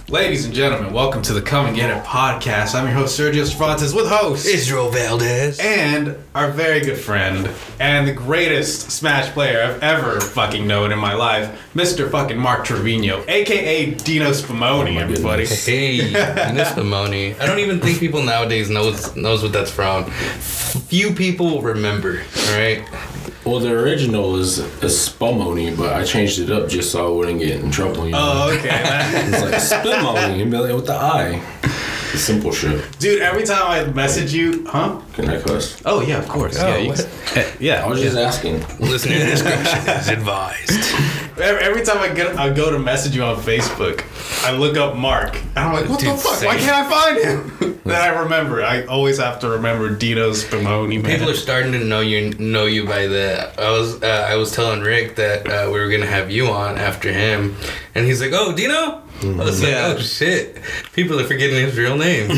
Ladies and gentlemen, welcome to the Come and Get It podcast. I'm your host, Sergio Cervantes, with host Israel Valdez. And our very good friend and the greatest Smash player I've ever fucking known in my life, Mr. fucking Mark Trevino, a.k.a. Dino Spumoni, everybody. Hey, Dino Spumoni. I don't even think people nowadays knows what that's from. Few people remember, alright? Well, the original is Spumoni, but I changed it up just so I wouldn't get in trouble. You know? Oh, okay. It's like Spumoni with the I. The simple shit. Dude, every time I message you, Can I cuss? Oh, yeah, of course. Oh, Yeah, I was just asking. Listener discretion is advised. Every time I go to message you on Facebook, I look up Mark. And I'm like, what the fuck? Why can't I find him? Then I remember. I always have to remember Dino Spumoni, man. People are starting to know you by that. I was telling Rick that we were gonna have you on after him, and he's like, "Oh, Dino." I was like, oh shit. People are forgetting his real name.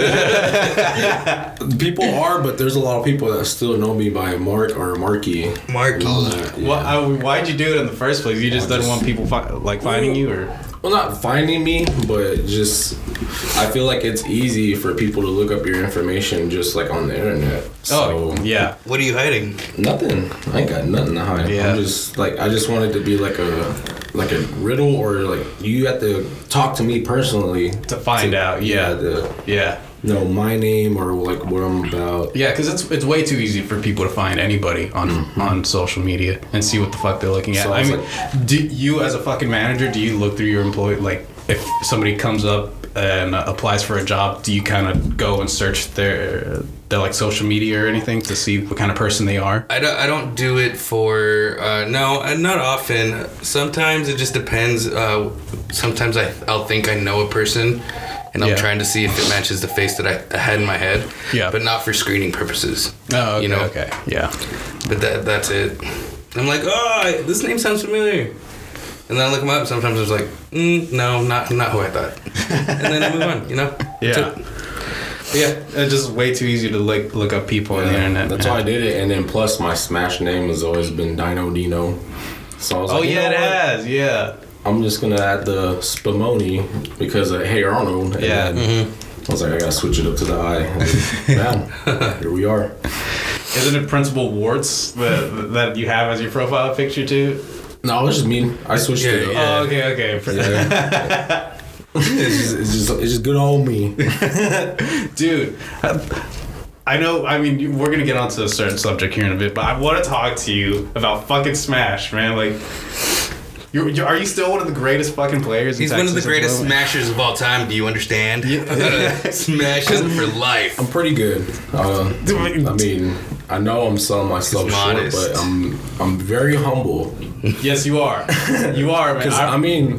People are, but there's a lot of people that still know me by Mark or Marky. Marky. Yeah. Well, why'd you do it in the first place? You just didn't want people finding you, or? Well, not finding me, but just I feel like it's easy for people to look up your information just like on the internet. So, yeah. What are you hiding? Nothing. I ain't got nothing to hide. Yeah. I'm just like I just wanted to be like a riddle, or like you have to talk to me personally To find out. Yeah. Yeah. Know my name or like what I'm about. Yeah, because it's way too easy for people to find anybody on social media and see what the fuck they're looking at. So I mean, do you as a fucking manager, do you look through your employee, like if somebody comes up and applies for a job, do you kind of go and search their like social media or anything to see what kind of person they are? I don't do it for no, not often. Sometimes it just depends. Sometimes I'll think I know a person, and I'm trying to see if it matches the face that I had in my head. Yeah. But not for screening purposes. Oh, okay, you know? okay, yeah. But that's it. I'm like, oh, this name sounds familiar. And then I look them up. Sometimes I was like, no, not who I thought. And then I move on, you know? Yeah. Yeah, it's just way too easy to look up people on the internet. That's why I did it, and then plus my Smash name has always been Dino. So I was like, yeah, you know it what? has, yeah. I'm just gonna add the Spumoni because of Hey Arnold. And then I was like, I gotta switch it up to the I. And here we are. Isn't it Principal Warts that you have as your profile picture too? No, it was just me. I switched it up. Yeah. Oh, okay. Yeah. it's just good old me. Dude, I know, I mean, we're going to get onto a certain subject here in a bit, but I want to talk to you about fucking Smash, man. Like, are you still one of the greatest fucking players in He's Texas one of the greatest at the moment? smashers of all time. Do you understand? Smashers for life. I'm pretty good. I mean, I know I'm selling myself short, modest. but I'm very humble. Yes, you are. You are, man. Because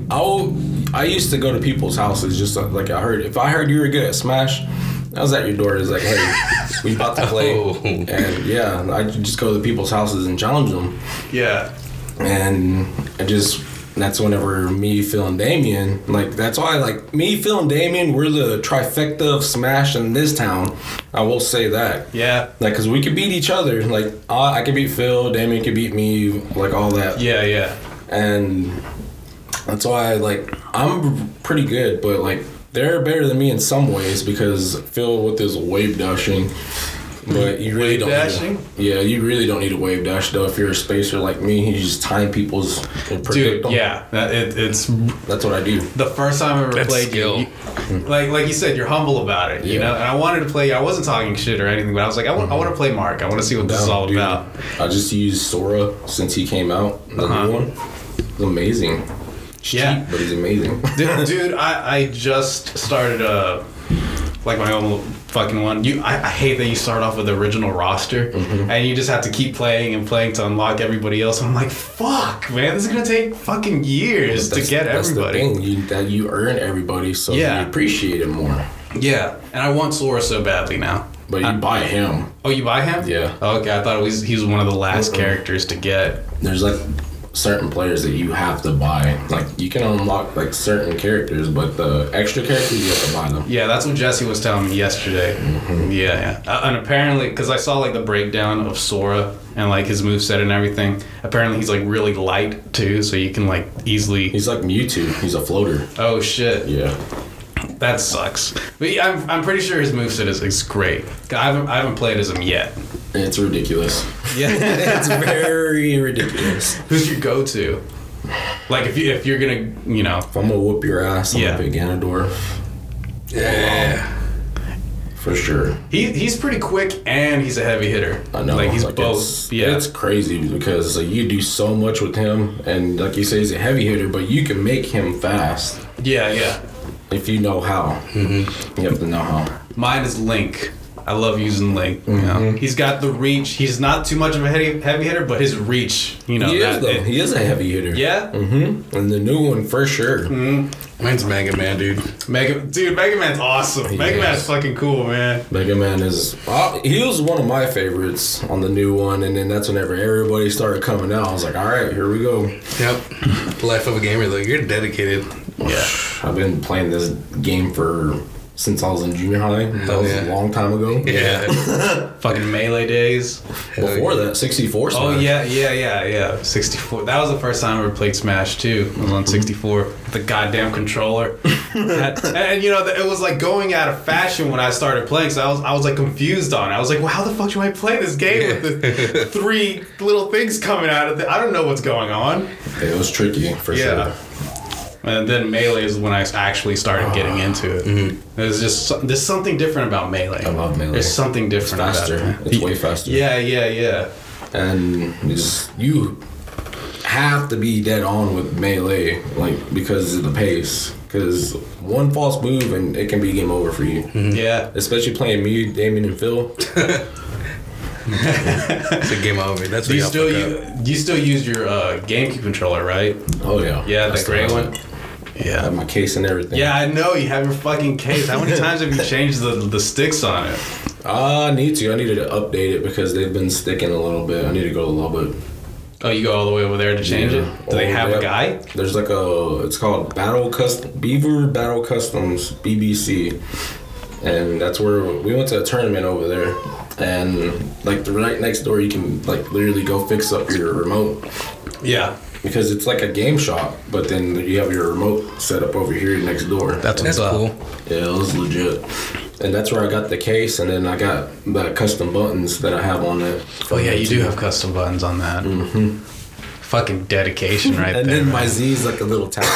I used to go to people's houses just like if I heard you were good at Smash, I was at your door. It's like, hey, we about to play, and yeah, I just go to people's houses and challenge them. Yeah. And that's whenever me, Phil, and Damien, like, that's why, like, me, Phil, and Damien, we're the trifecta of Smash in this town. I will say that. Yeah. Like, because we could beat each other. Like, I could beat Phil, Damien could beat me, like, all that. Yeah. And that's why, like, I'm pretty good, but, like, they're better than me in some ways because Phil with his wave dashing. But you really don't dashing? You really don't need a wave dash though. If you're a spacer like me, you just time people's and predict Dude, them. yeah. It's That's what I do. the first time I ever played skill. you, like you said, you're humble about it, you know? And I wanted to play, I wasn't talking shit or anything, but I was like, I want to play Mark. I want to see what this is all Dude, about. I just used Sora since he came out. The new one. It's amazing. Yeah. Cheap, but he's amazing. Dude, I just started like my own fucking one. I hate that you start off with the original roster and you just have to keep playing and playing to unlock everybody else. I'm like, fuck, man, this is gonna take fucking years to get everybody. That's the thing. You earn everybody, so you appreciate it more. Yeah, and I want Sora so badly now. But you buy him. Oh, you buy him? Yeah. Oh, okay, I thought he was one of the last characters to get. There's like certain players that you have to buy. Like, you can unlock like certain characters, but the extra characters you have to buy them. Yeah, that's what Jesse was telling me yesterday. Yeah. And apparently, because I saw like the breakdown of Sora and like his moveset and everything. Apparently he's like really light too, so you can like easily. He's like Mewtwo. He's a floater. Oh shit! Yeah. That sucks. But yeah, I'm pretty sure his moveset is great. I haven't played as him yet. It's ridiculous. Yeah, It's very ridiculous. who's your go-to? Like if you're gonna, you know. If I'm gonna whoop your ass, I'm Yeah. gonna pick Ganondorf. Yeah. For sure. He's pretty quick and he's a heavy hitter. I know. Like he's like, both. Yeah. It's crazy because like, you do so much with him, and like you say, he's a heavy hitter, but you can make him fast Yeah. if you know how. Mm-hmm. You have to know how. Mine is Link. I love using Link. You know? He's got the reach. He's not too much of a heavy hitter, but his reach, you know. He is though. He is a heavy hitter. Yeah. And the new one for sure. Mine's Mega Man, dude. Mega Man's awesome. Mega Man's fucking cool, man. Mega Man is. He was one of my favorites on the new one, and then that's whenever everybody started coming out. I was like, all right, here we go. Yep. Life of a gamer, though. You're dedicated. Yeah. I've been playing this game since I was in junior high. That was a long time ago. Yeah. Fucking Melee days. Before that, 64 Smash. Oh yeah. 64. That was the first time I ever played Smash too. I was on 64 with the goddamn controller. and you know, it was like going out of fashion when I started playing. So I was like confused on it. I was like, well, how the fuck do I play this game with the 3 little things coming out of it? I don't know what's going on. It was tricky for sure. And then Melee is when I actually started getting into it. There's just there's something different about Melee. I love Melee. There's something different It's faster. about it. It's way faster. Yeah. And you have to be dead on with Melee, like because of the pace. Because one false move and it can be game over for you. Yeah. Especially playing me, Damien, and Phil. It's a game over. That's what You still use your GameCube controller, right? Oh yeah. Yeah, the gray one. I have my case and everything. Yeah, I know you have your fucking case. How many times have you changed the sticks on it? I need to. I needed to update it because they've been sticking a little bit. I need to go a little bit. Oh, you go all the way over there to change it? Do they have a guy? There's like it's called Beaver Battle Customs, BBC. And that's where we went to a tournament over there. And like the right next door, you can like literally go fix up your remote. Yeah. Because it's like a game shop, but then you have your remote set up over here next door. That's cool. Yeah, it was legit. And that's where I got the case, and then I got the custom buttons that I have on it. Oh yeah, you do have custom buttons on that. Mm-hmm. Fucking dedication right and there. then my man. Z's like a little tap.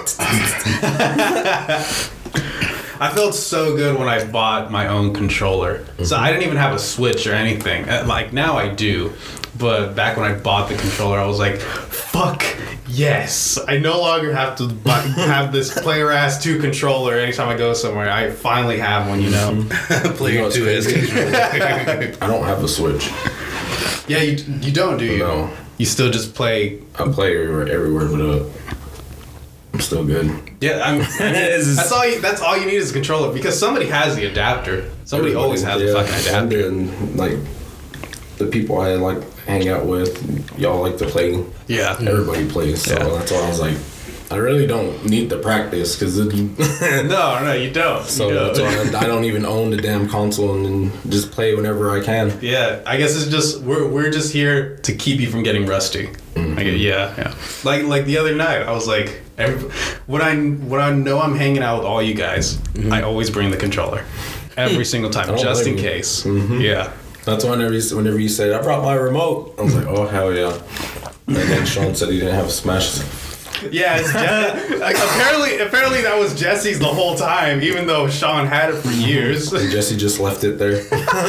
I felt so good when I bought my own controller. So I didn't even have a Switch or anything. Like now I do. But back when I bought the controller, I was like, fuck yes. I no longer have to have this Player Ass 2 controller anytime I go somewhere. I finally have one, you know. Player 2 is I don't have a Switch. Yeah, you don't, do you? No. You still just play... I play everywhere but I'm still good. Yeah, I mean, that's all you need is a controller because somebody has the adapter. Somebody always has the fucking adapter. And like the people I like hang out with, y'all like to play. Yeah. Everybody plays, so that's why I was like, I really don't need to practice because No, you don't. So you that's don't. why I don't even own the damn console and then just play whenever I can. Yeah, I guess it's just we're just here to keep you from getting rusty. Yeah. Like the other night, I was like, when I know I'm hanging out with all you guys, I always bring the controller every single time, just in case. Yeah. That's why whenever you said I brought my remote, I was like, oh hell yeah. And then Sean said he didn't have a Smash. Yeah, it's like, apparently that was Jesse's the whole time, even though Sean had it for years. And Jesse just left it there.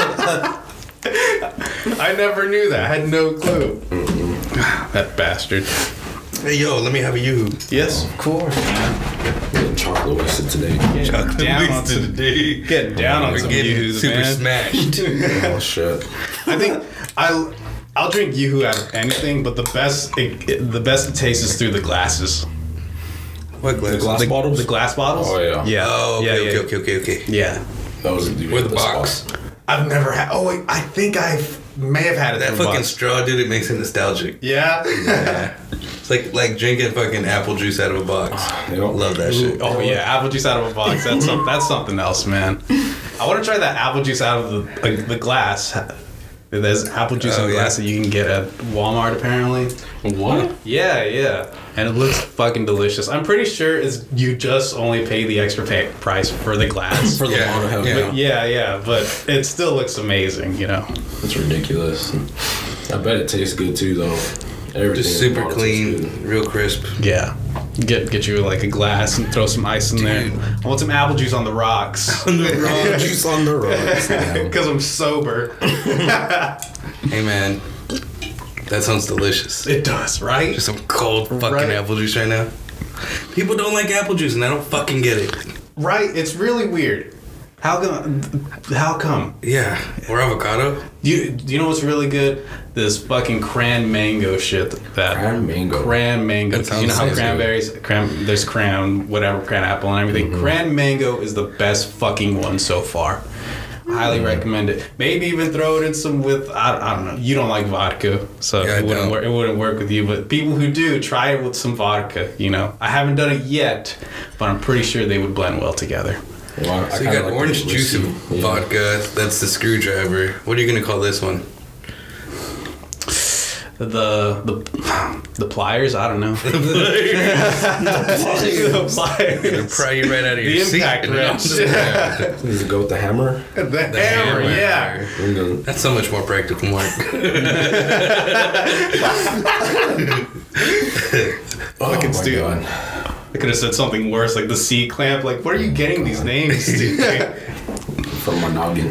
I never knew that. I had no clue. That bastard. Hey, yo, let me have a you. Yes, of course. Getting chocolate wasted today. Getting down on some today. Getting down on We're some getting Yoo-hoos, super man. smashed. Oh shit. I think I'll drink Yoo-hoo out of anything, but the best it tastes is through the glasses. What glass? The glass bottles? The glass bottles? Oh yeah. Yeah. Oh, yeah. okay. Yeah. That was With the box. I've never had. Oh wait, I think I may have had it. That through the fucking box. straw, dude, it makes it nostalgic. Yeah. Yeah. It's like drinking fucking apple juice out of a box. Yep. Love that shit. Oh yeah, apple juice out of a box. That's something else, man. I want to try that apple juice out of the glass. There's apple juice in a glass that you can get at Walmart apparently. What? Yeah. And it looks fucking delicious. I'm pretty sure you just only pay the extra price for the glass. For the bottle. But but it still looks amazing, you know. It's ridiculous. I bet it tastes good too, though. Everything just super clean, real crisp. Yeah. Get you like a glass and throw some ice in there. I want some apple juice on the rocks. Juice on the rocks. Because I'm sober. Hey man, that sounds delicious. It does, right? Just some cold fucking apple juice right now. People don't like apple juice and I don't fucking get it. Right? It's really weird. How come? Yeah. Or avocado. Do you know what's really good? This fucking cran mango shit. Cran mango. You know how cranberries, there's cran apple and everything. Mm-hmm. Cran mango is the best fucking one so far. Highly recommend it. Maybe even throw it in some with I don't know. You don't like vodka, so it wouldn't work with you. But people who do, try it with some vodka. You know, I haven't done it yet, but I'm pretty sure they would blend well together. Well, so you got orange juice and vodka. That's the screwdriver. What are you gonna call this one? The pliers. I don't know. The pliers. It'll pry you right out of your seat. The impact wrench. Does it go with the hammer? The hammer. Yeah. That's so much more practical, Mark. Fucking stupid. I could have said something worse, like the C clamp. Like, where are you getting these names, dude? From my noggin.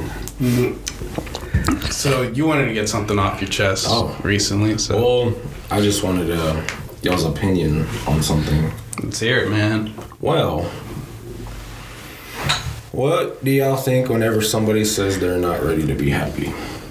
So you wanted to get something off your chest recently. So well, I just wanted y'all's opinion on something. Let's hear it, man. Well, what do y'all think whenever somebody says they're not ready to be happy?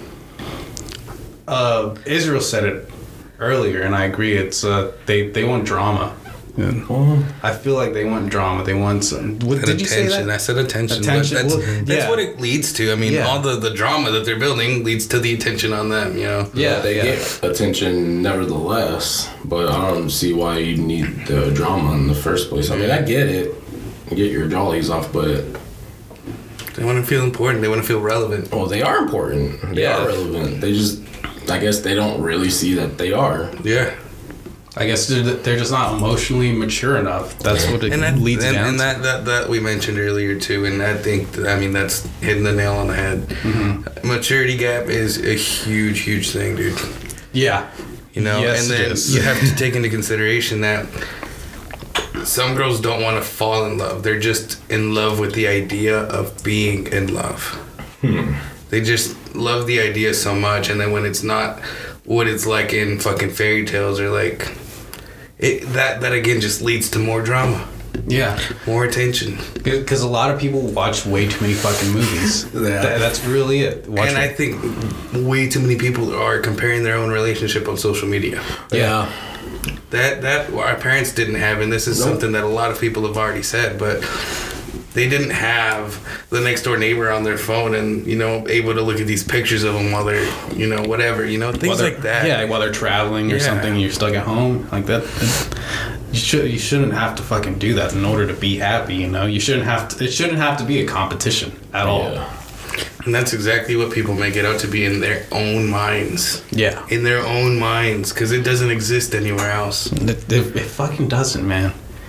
Israel said it earlier, and I agree. It's they want drama. Yeah. I feel like they want drama. They want some. Did attention. You say that? I said attention. That's what it leads to. I mean, all the drama that they're building leads to the attention on them, you know? Yeah, they get attention nevertheless, but I don't see why you need the drama in the first place. I mean, I get it. Get your jollies off, but... They want to feel important. They want to feel relevant. Well, they are important. They are relevant. They just... I guess they don't really see that they are. Yeah. I guess they're just not emotionally mature enough. That's what it leads down to. And that we mentioned earlier too, and I think that's hitting the nail on the head. Mm-hmm. Maturity gap is a huge thing, dude. Yeah. You know, and then you have to take into consideration that some girls don't want to fall in love. They're just in love with the idea of being in love. They just love the idea so much, and then when it's not what it's like in fucking fairy tales or like... That again just leads to more drama. Yeah. More attention. Because a lot of people watch way too many fucking movies. That's really it. I think way too many people are comparing their own relationship on social media. Yeah. That our parents didn't have, and this is something that a lot of people have already said, but they didn't have the next door neighbor on their phone and, you know, able to look at these pictures of them while they're, you know, whatever, you know, things like that. Yeah, while they're traveling or something, you're stuck at home like that. You shouldn't have to fucking do that in order to be happy, you know. It shouldn't have to be a competition at all. And that's exactly what people make it out to be in their own minds. Yeah. In their own minds, because it doesn't exist anywhere else. It fucking doesn't, man.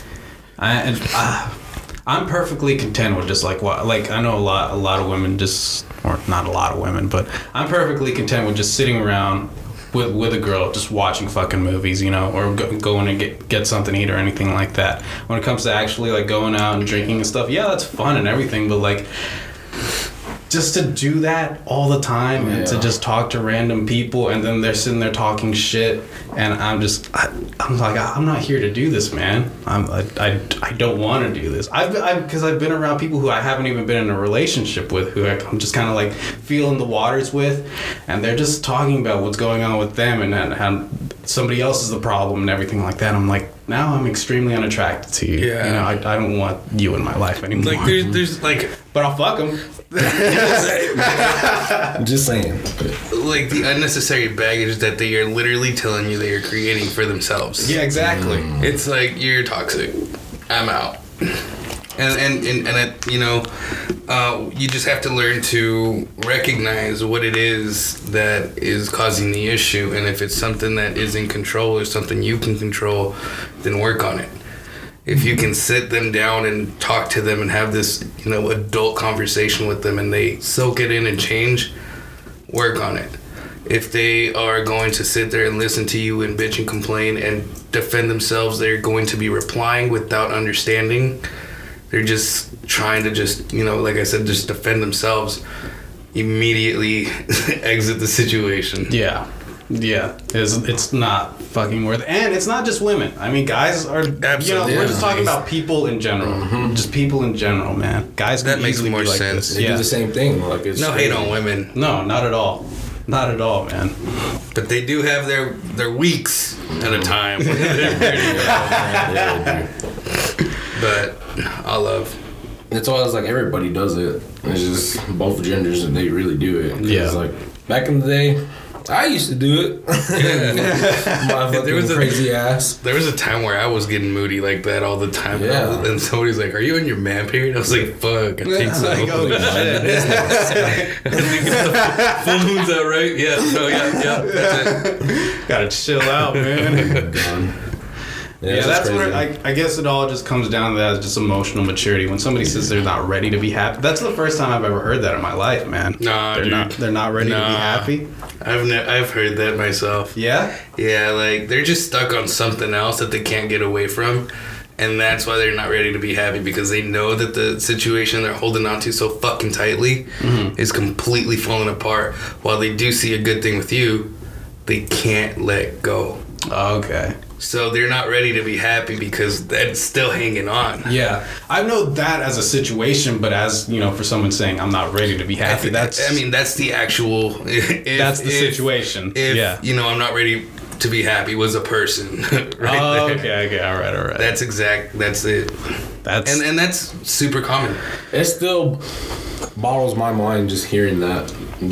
I'm perfectly content with just I know a lot of women or not a lot of women, but I'm perfectly content with just sitting around with a girl just watching fucking movies, you know, or going to get something to eat or anything like that. When it comes to actually like going out and drinking and stuff, yeah, that's fun and everything, but like just to do that all the time and to just talk to random people and then they're sitting there talking shit and I'm not here to do this, man. I don't want to do this. Because I've been around people who I haven't even been in a relationship with, who I'm just kind of like feeling the waters with, and they're just talking about what's going on with them and how somebody else is the problem and everything like that. I'm like, now I'm extremely unattracted to you. Yeah. You know, I don't want you in my life anymore. Like there's like, but I'll fuck them. I'm just saying. Like the unnecessary baggage that they are literally telling you they are creating for themselves. Yeah, exactly. It's like, you're toxic. I'm out. And it, you just have to learn to recognize what it is that is causing the issue, and if it's something that is in control or something you can control, then work on it. If you can sit them down and talk to them and have this, adult conversation with them, and they soak it in and change, work on it. If they are going to sit there and listen to you and bitch and complain and defend themselves, they're going to be replying without understanding. They're just trying to like I said, just defend themselves. Immediately exit the situation. Yeah. It's not fucking worth it. And it's not just women. I mean, guys are... Absolutely. We're just talking about people in general. Mm-hmm. Just people in general, man. Guys that makes more like sense. They do the same thing. Like it's no hate on women. No, not at all. Not at all, man. But they do have their weeks at a time. But I love. It's always like everybody does it. It's just both genders and they really do it. Yeah. Like back in the day, I used to do it. My fucking crazy ass. There was a time where I was getting moody like that all the time. Yeah. And somebody's like, "Are you in your man period?" I was like, "Fuck, I think so." Like, oh, Full moon's out, right? Yeah. So yeah. That's it. Gotta chill out, man. Yeah, that's crazy. where I guess it all just comes down to that, just emotional maturity. When somebody says they're not ready to be happy, that's the first time I've ever heard that in my life, man. Nah, they're not ready to be happy. I've heard that myself. Yeah? Yeah, like they're just stuck on something else that they can't get away from, and that's why they're not ready to be happy, because they know that the situation they're holding on to so fucking tightly is completely falling apart. While they do see a good thing with you, they can't let go. Okay. So they're not ready to be happy because that's still hanging on. Yeah, I know that as a situation, but as for someone saying I'm not ready to be happy, that's the actual. That's the situation. If I'm not ready to be happy was a person. Right there. Okay, all right. That's it. And that's super common. It still boggles my mind just hearing that.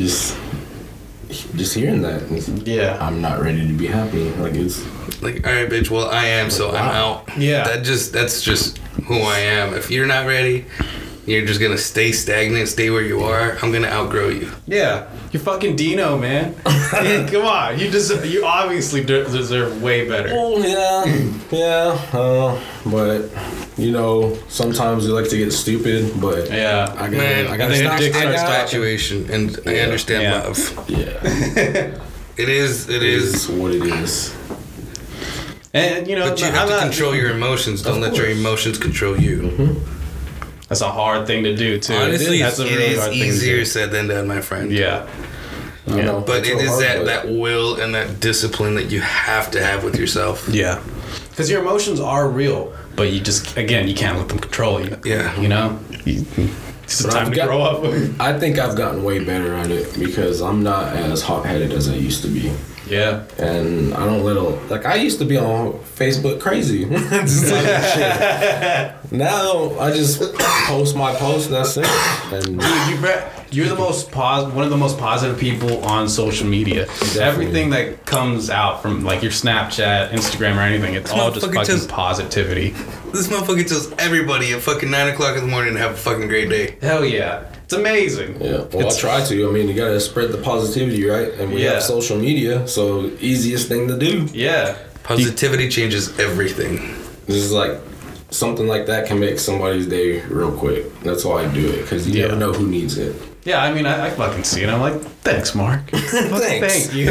Just hearing that. Yeah. I'm not ready to be happy. Like it's like, all right, bitch. Well, I am, so wow. I'm out. Yeah. That's just who I am. If you're not ready, you're just gonna stay stagnant, stay where you are. I'm gonna outgrow you. Yeah. You're fucking Dino, man. Come on. You obviously deserve way better. Oh yeah. But sometimes we like to get stupid. But yeah, I gotta stop. Infatuation, and I understand love. Yeah. It is what it is. And but you have to control your emotions. Don't let your emotions control you. Mm-hmm. That's a hard thing to do too. Honestly, it is easier said than done, my friend. Yeah. But it is that will and that discipline that you have to have with yourself. Yeah. Because your emotions are real, but you just, again, you can't let them control you. Yeah. It's time to grow up. I think I've gotten way better at it because I'm not as hot-headed as I used to be. Yeah. And I don't I used to be on Facebook crazy. Just like shit. Now I just post my post and that's it. And you're the most one of the most positive people on social media. Definitely. Everything that comes out from like your Snapchat, Instagram, or anything, it's all just fucking positivity. This motherfucker tells everybody at fucking 9:00 in the morning to have a fucking great day. Hell yeah. It's amazing. Yeah, well, I try to. I mean, you gotta spread the positivity, right? And we have social media, so easiest thing to do. Yeah. Positivity changes everything. This is like, something like that can make somebody's day real quick. That's why I do it, because you never know who needs it. Yeah, I mean, I fucking see it. I'm like, thanks, Mark. Thanks. Thank you.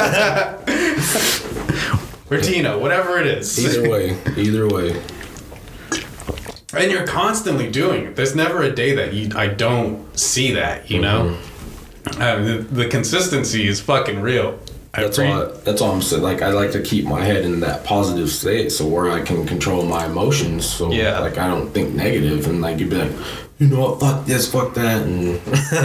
Or Tino, whatever it is. Either way. And you're constantly doing it. There's never a day that I don't see that, know? The consistency is fucking real. That's all I'm saying. Like, I like to keep my head in that positive state so where I can control my emotions. So, I don't think negative. And, like, you'd be like, you know what, fuck this, fuck that. And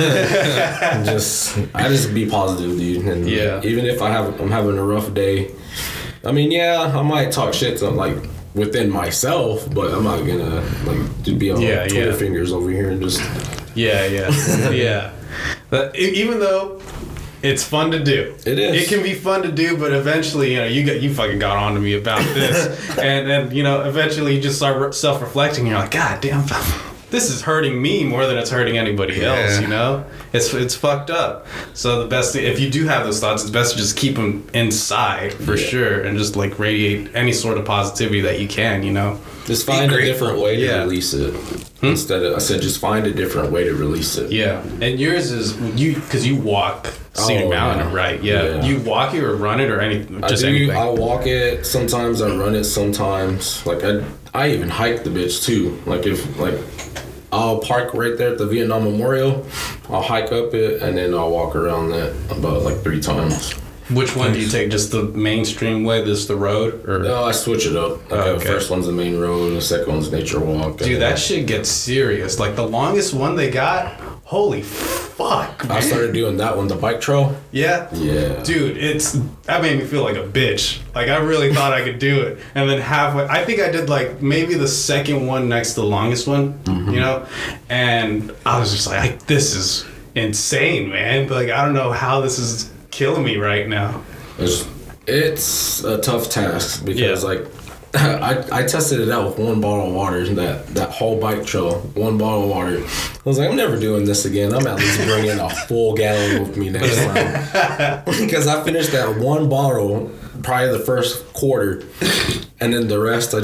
I just be positive, dude. And even if I'm having a rough day, I mean, I might talk shit to, like, within myself, but I'm not gonna to be on Twitter fingers over here and just yeah. But even though It's fun to do. It is. It can be fun to do, but eventually, you fucking got on to me about this, and eventually you just start self-reflecting. And you're like, God damn, this is hurting me more than it's hurting anybody else. It's fucked up. So the best thing, if you do have those thoughts, it's best to just keep them inside for sure, and just like radiate any sort of positivity that you can. Just find a different way to release it. Just find a different way to release it. Yeah, and yours is because you walk Scenic Mountain, right? Yeah. You walk it or run it or anything? Anything? I walk it. Sometimes I run it. Sometimes I even hike the bitch too. I'll park right there at the Vietnam Memorial. I'll hike up it and then I'll walk around that about 3 times. Which one do you take? Just the mainstream way? This the road? Or? No, I switch it up. The first one's the main road, the second one's nature walk. Dude, that shit gets serious. Like the longest one they got, holy fuck, man. I started doing that one, the bike trail. Yeah? Yeah. Dude, that made me feel like a bitch. Like I really thought I could do it. And then halfway, I think I did maybe the second one next to the longest one, And I was just like, this is insane, man. I don't know how this is killing me right now. It's a tough task because I tested it out with 1 bottle of water, that whole bike trail, 1 bottle of water. I was like, I'm never doing this again. I'm at least bringing a full gallon with me next time. Because I finished that 1 bottle probably the first quarter, and then the rest I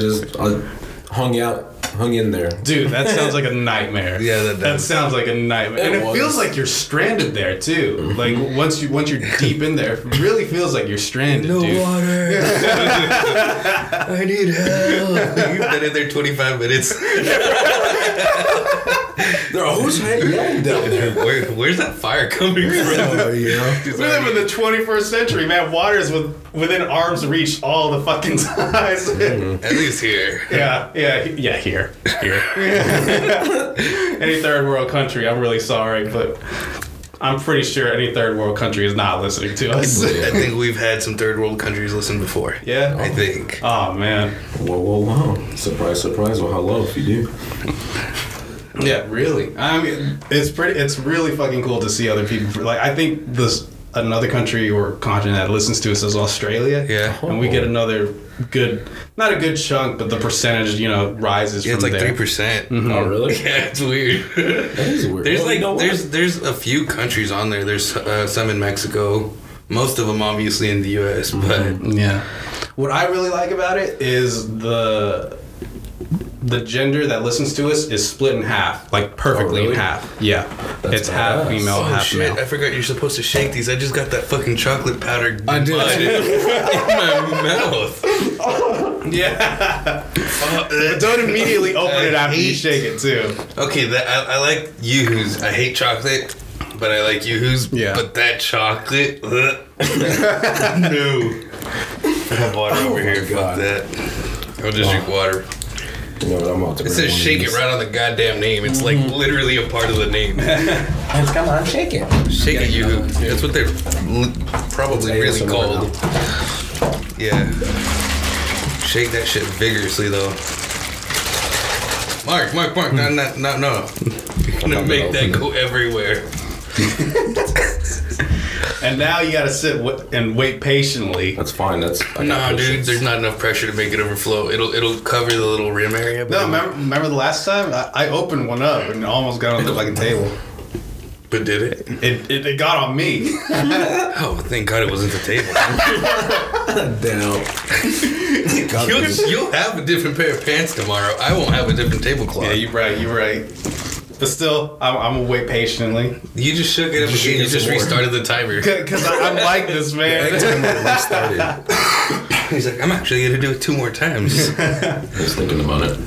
hung in there. Dude, that sounds like a nightmare. Yeah, that sounds like a nightmare. And it feels like you're stranded there too. Mm-hmm. Like once you're deep in there, it really feels like you're stranded. No dude. water. I need help. You've been in there 25 minutes. Who's yelling down there? Where's that fire coming from? We live in the 21st century, man. Water is within arm's reach all the fucking times. At least here. Yeah, here. Any third world country, I'm really sorry, but I'm pretty sure any third world country is not listening to us. I think we've had some third world countries listen before. Yeah? I think. Oh, man. Whoa. Surprise. Well, hello if you do. Yeah, really. I mean, it's really fucking cool to see other people. I think another country or continent that listens to us is Australia. Yeah. And we get another not a good chunk, but the percentage, rises from there. It's 3%. Mm-hmm. Oh, really? Yeah, it's weird. That is weird. There's a few countries on there. There's some in Mexico. Most of them obviously in the U.S. But yeah. What I really like about it is the gender that listens to us is split in half, perfectly in half. Yeah. It's half female, half male. I forgot you're supposed to shake these. I just got that fucking chocolate powder I did in my mouth. Yeah. But don't immediately open it after you shake it too. Okay, I like Yoo-Hoos. I hate chocolate, but I like Yoo-Hoos. Yeah. But that chocolate, no. I have water over here. Fuck that. I'll just drink water. It says shake it right on the goddamn name. It's literally a part of the name. Come on, shake it. Shake it, Yoo-Hoo. That's what they're probably really called. Yeah. Shake that shit vigorously, though. Mark. No. You're gonna make that go everywhere. And now you gotta sit and wait patiently. That's fine. Nah, dude. There's not enough pressure to make it overflow. It'll cover the little rim area. No, remember the last time I opened one up and it almost got on the fucking table. But did it? It got on me. Oh, thank God it wasn't the table. Damn. You'll have a different pair of pants tomorrow. I won't have a different tablecloth. Yeah, you're right. But still, I'm gonna wait patiently. You just shook it up again. You just restarted the timer. Because I'm like this, man. Restarted. He's like, I'm actually gonna do it 2 more times. I was thinking about it.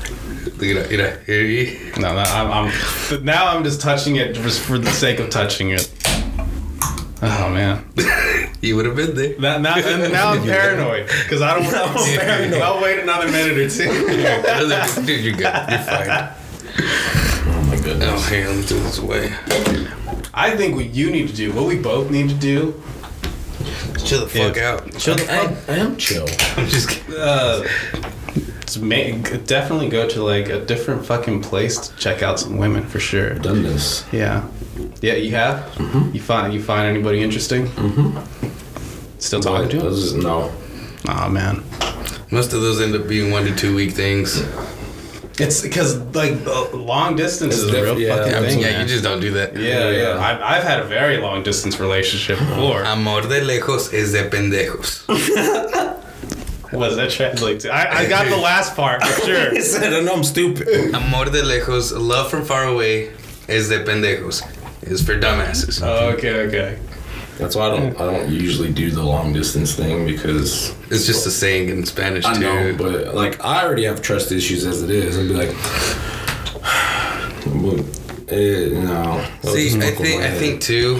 No, I'm just touching it just for the sake of touching it. Oh man, you would have been there. Now I'm paranoid because I don't want to. Paranoid. I'll wait another minute or 2. Dude, you're good. You're fine. Oh my goodness. Oh, hey, let me do this away. I think what you need to do, what we both need to do, chill the fuck out. Chill the fuck. I am chill. I'm just kidding. definitely go to like a different fucking place to check out some women for sure. I've done this. Yeah, you have. Mm-hmm. You find anybody interesting? Mm-hmm. Still talking to them? No. Aw, man. Most of those end up being 1 to 2 week things. It's because like long distance is a real fucking thing. Yeah, you just don't do that. Yeah. I've had a very long distance relationship before. Amor de lejos es de pendejos. What does that translate to? I got the last part for sure. He said, I know I'm stupid. Amor de lejos, love from far away, es de pendejos. Is for dumbasses. Oh, okay. That's why I don't usually do the long distance thing because it's just a saying in Spanish too. I know, but like I already have trust issues as it is. I'd be like, no. See, I think too.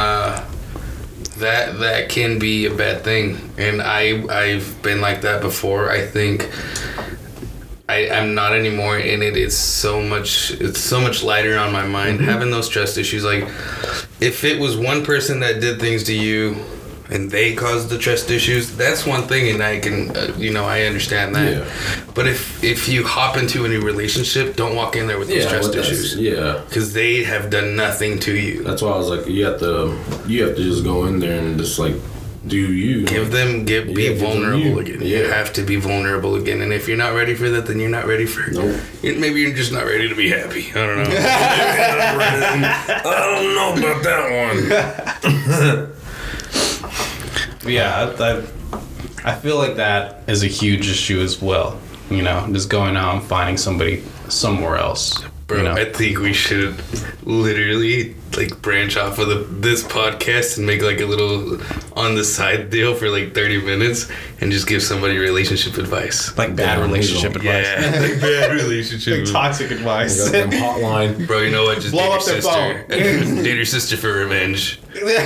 That can be a bad thing, and I've been like that before. I think I'm not anymore in it. It's so much lighter on my mind. Mm-hmm. Having those trust issues, like if it was one person that did things to you and they caused the trust issues, that's one thing, and I can I understand that. Yeah. But if you hop into a new relationship, don't walk in there with those trust issues. Yeah, because they have done nothing to you. That's why I was like, you have to just go in there and just like do you be vulnerable again. Yeah. You have to be vulnerable again, and if you're not ready for that, then you're not ready for. Nope. Maybe you're just not ready to be happy. I don't know. I don't know about that one. Yeah, I feel like that is a huge issue as well. Just going out and finding somebody somewhere else. Bro, I think we should literally like branch off of this podcast and make like a little on the side deal for like 30 minutes and just give somebody relationship advice. Like bad relationship advice. Yeah, like bad relationship advice. Toxic advice. Hotline. Bro, you know what? Just blow up their phone. Date your sister for revenge.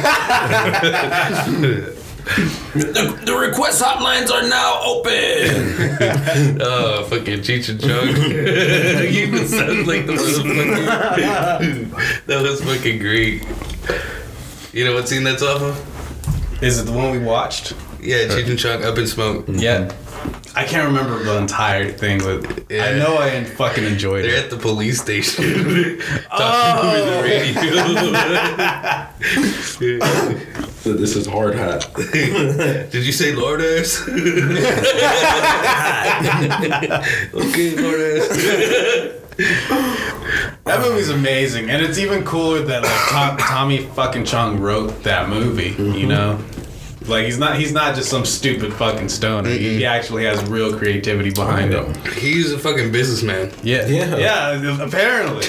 The request hotlines are now open. Oh, fucking Cheech and Chong. You even sound like the motherfucker. That was fucking great. You know what scene that's off of? Is it the one we watched? Yeah, Cheech and Chong, Up in Smoke. Yeah. I can't remember the entire thing, but yeah. I know I fucking enjoyed They're it. They're at the police station talking over the radio. So this is hard hat. Did you say Lord ass? Okay, Lord ass. That movie's amazing, and it's even cooler that like Tommy fucking Chong wrote that movie. Mm-hmm. Like he's not just some stupid fucking stoner. Mm-hmm. He actually has real creativity behind him. He's a fucking businessman. Yeah. Apparently,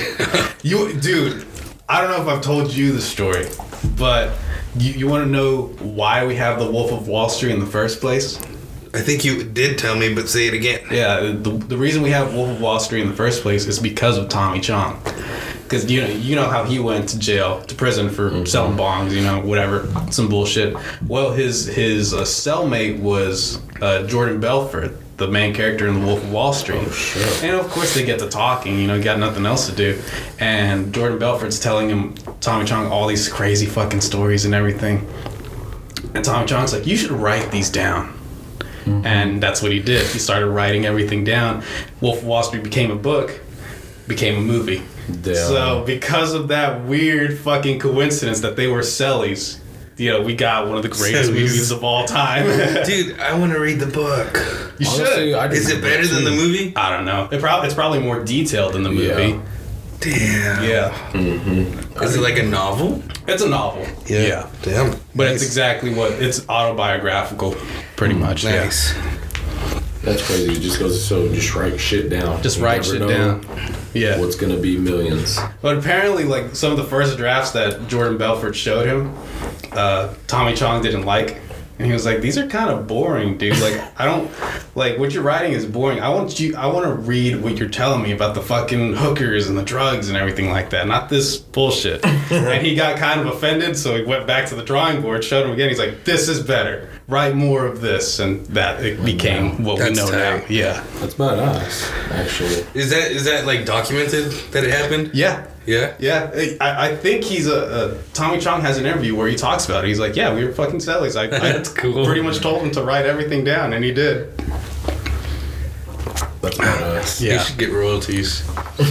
dude. I don't know if I've told you the story, but you want to know why we have the Wolf of Wall Street in the first place? I think you did tell me, but say it again. Yeah, the reason we have Wolf of Wall Street in the first place is because of Tommy Chong. Because you know how he went to prison for selling bongs, whatever, some bullshit. Well, his cellmate was Jordan Belfort, the main character in The Wolf of Wall Street. Oh, shit. And of course they get to talking, got nothing else to do. And Jordan Belfort's telling him, Tommy Chong, all these crazy fucking stories and everything. And Tommy Chong's like, you should write these down. Mm-hmm. And that's what he did. He started writing everything down. Wolf of Wall Street became a book, became a movie. Damn. So because of that weird fucking coincidence that they were cellies, we got one of the greatest movies of all time. Dude, I want to read the book. You should. Is it better than the movie? I don't know. It's probably more detailed than the movie. Yeah. Damn. Yeah. Mm-hmm. Is it like a novel? It's a novel. Yeah. Damn. But nice. It's exactly it's autobiographical, pretty much. Nice. Yeah. That's crazy. It just goes to show, just write shit down. Just write shit down. Yeah. What's gonna be millions. But apparently, like, some of the first drafts that Jordan Belfort showed him, Tommy Chong didn't like. And he was like, these are kind of boring, dude. Like, I don't... Like, what you're writing is boring. I want to read what you're telling me about the fucking hookers and the drugs and everything like that. Not this bullshit. And he got kind of offended, so he went back to the drawing board, showed him again. He's like, this is better. Write more of this. And that it became what we know now. Yeah. That's badass, actually. Is that like, documented that it happened? Yeah. Yeah? Yeah. I think he's Tommy Chong has an interview where he talks about it. He's like, yeah, we were fucking cellies. I That's cool. Pretty much told him to write everything down, and he did. That's badass. You should get royalties.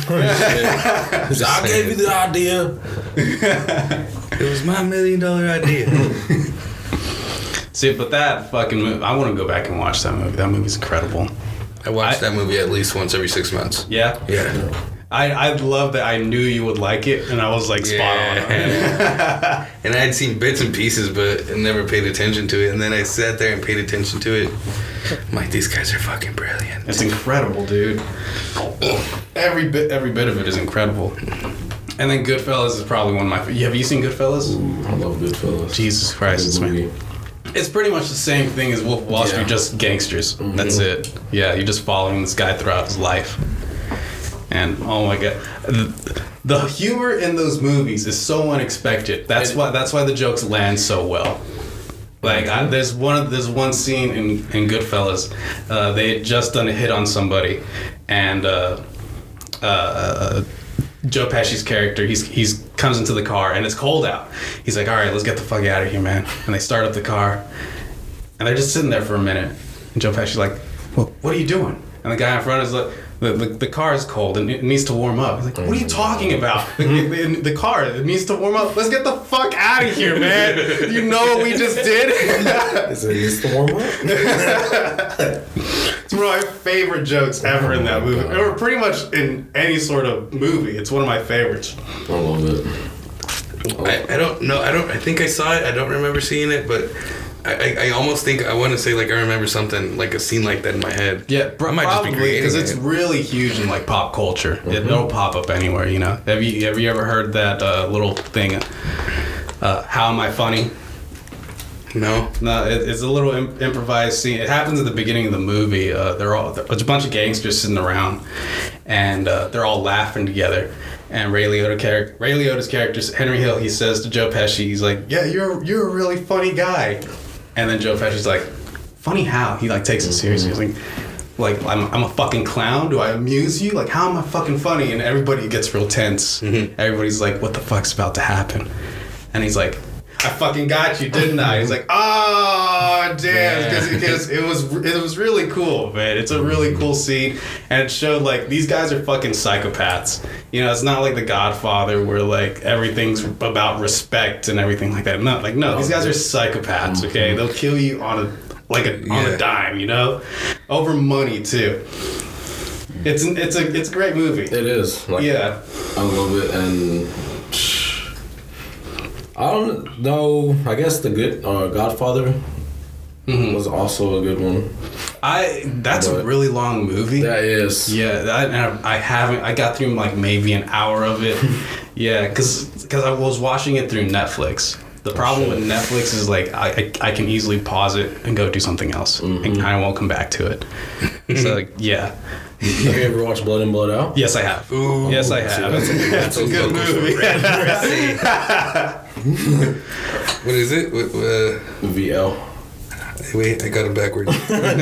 I gave you the idea. It was my $1 million idea. See, but that fucking movie, I want to go back and watch that movie. That movie's incredible. I watch that movie at least once every 6 months. Yeah? Yeah. I love that I knew you would like it, and I was like spot on. And I had seen bits and pieces, but never paid attention to it. And then I sat there and paid attention to it. I'm like, these guys are fucking brilliant. It's incredible, dude. Every bit of it is incredible. And then Goodfellas is probably one of my. Have you seen Goodfellas? Ooh, I love Goodfellas. Jesus Christ, man. It's pretty much the same thing as Wolf of Wall Street, just gangsters. Mm-hmm. That's it. Yeah, you're just following this guy throughout his life. And oh my god, the humor in those movies is so unexpected. That's why the jokes land so well. Like there's one scene in Goodfellas. They had just done a hit on somebody, and Joe Pesci's character, he's comes into the car and it's cold out. He's like, all right, let's get the fuck out of here, man. And they start up the car, and they're just sitting there for a minute. And Joe Pesci's like, well, what are you doing? And the guy in front is like, the car is cold and it needs to warm up. He's like, what are you talking about? The car, it needs to warm up. Let's get the fuck out of here, man. You know what we just did? It needs to warm up. It's one of my favorite jokes ever in that movie. Or pretty much in any sort of movie. It's one of my favorites. I love it. I don't know. I think I saw it. I don't remember seeing it, but I almost think I want to say like I remember something like a scene like that in my head. Yeah, I might probably because it's really huge in like pop culture. Mm-hmm. It'll pop up anywhere, you know. Have you ever heard that little thing? How am I funny? No, it's a little improvised scene. It happens at the beginning of the movie. There's a bunch of gangsters sitting around, and they're all laughing together. And Ray Liotta's character, Henry Hill, he says to Joe Pesci, he's like, "Yeah, you're a really funny guy." And then Joe Pesci's like, "Funny how?" He like takes it seriously. He's like I'm a fucking clown. Do I amuse you? Like, how am I fucking funny? And everybody gets real tense. Mm-hmm. Everybody's like, "What the fuck's about to happen?" And he's like, I fucking got you, didn't I? He's like, oh, damn. Because it was really cool, man. It's a really cool scene. And it showed, like, these guys are fucking psychopaths. You know, it's not like The Godfather where, like, everything's about respect and everything like that. No, these guys are psychopaths, okay? They'll kill you on a dime, you know? Over money, too. It's a great movie. It is. Like, yeah. I love it, and I don't know. I guess the good Godfather was also a good one. That's a really long movie. That is. Yeah, I got through like maybe an hour of it. Yeah, because I was watching it through Netflix. The problem with Netflix is like I can easily pause it and go do something else, and I won't come back to it. So like, yeah. Have you ever watched Blood In, Blood Out? Yes, I have. Ooh, yes, I have. That's a good movie. What is it? VL. Wait, I got it backwards.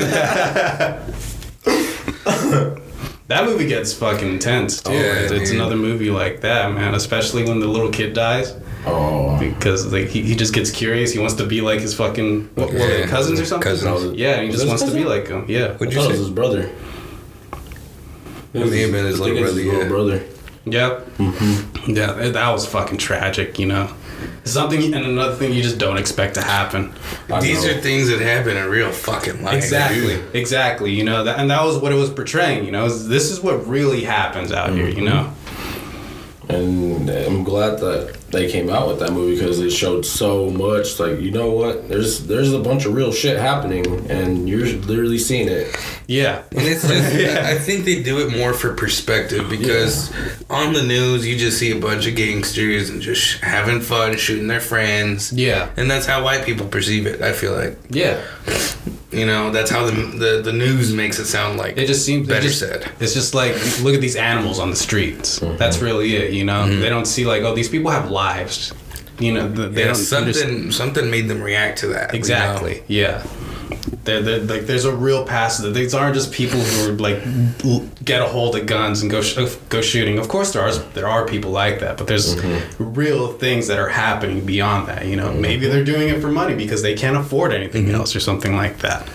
That movie gets fucking intense, too. Yeah, it's another movie like that, man. Especially when the little kid dies. Oh. Because like he just gets curious. He wants to be like his fucking what were they, cousins or something? Cousins. Yeah, and he just wants to be like him. Yeah. What'd you say? It was his brother. It was his little brother. Little brother. Yep. Mm-hmm. Yeah, that was fucking tragic. You know, something and another thing you just don't expect to happen. These are things that happen in real fucking life. Exactly. You know that, and that was what it was portraying. You know, this is what really happens out here. You know. And I'm glad that they came out with that movie because it showed so much. Like, you know what? There's a bunch of real shit happening, and you're literally seeing it. Yeah, and it's just I think they do it more for perspective because on the news you just see a bunch of gangsters and just having fun, shooting their friends. Yeah, and that's how white people perceive it. I feel like. Yeah. You know, that's how the news makes it sound like. It just seems better said. It's just like, look at these animals on the streets. Mm-hmm. That's really it, you know? Mm-hmm. They don't see like, oh, these people have lives. You know, they don't something made them react to that. Exactly. You know? Yeah. They're like, there's a real past. These aren't just people who are like get a hold of guns and go shooting. Of course, there are people like that, but there's real things that are happening beyond that. You know, maybe they're doing it for money because they can't afford anything else or something like that.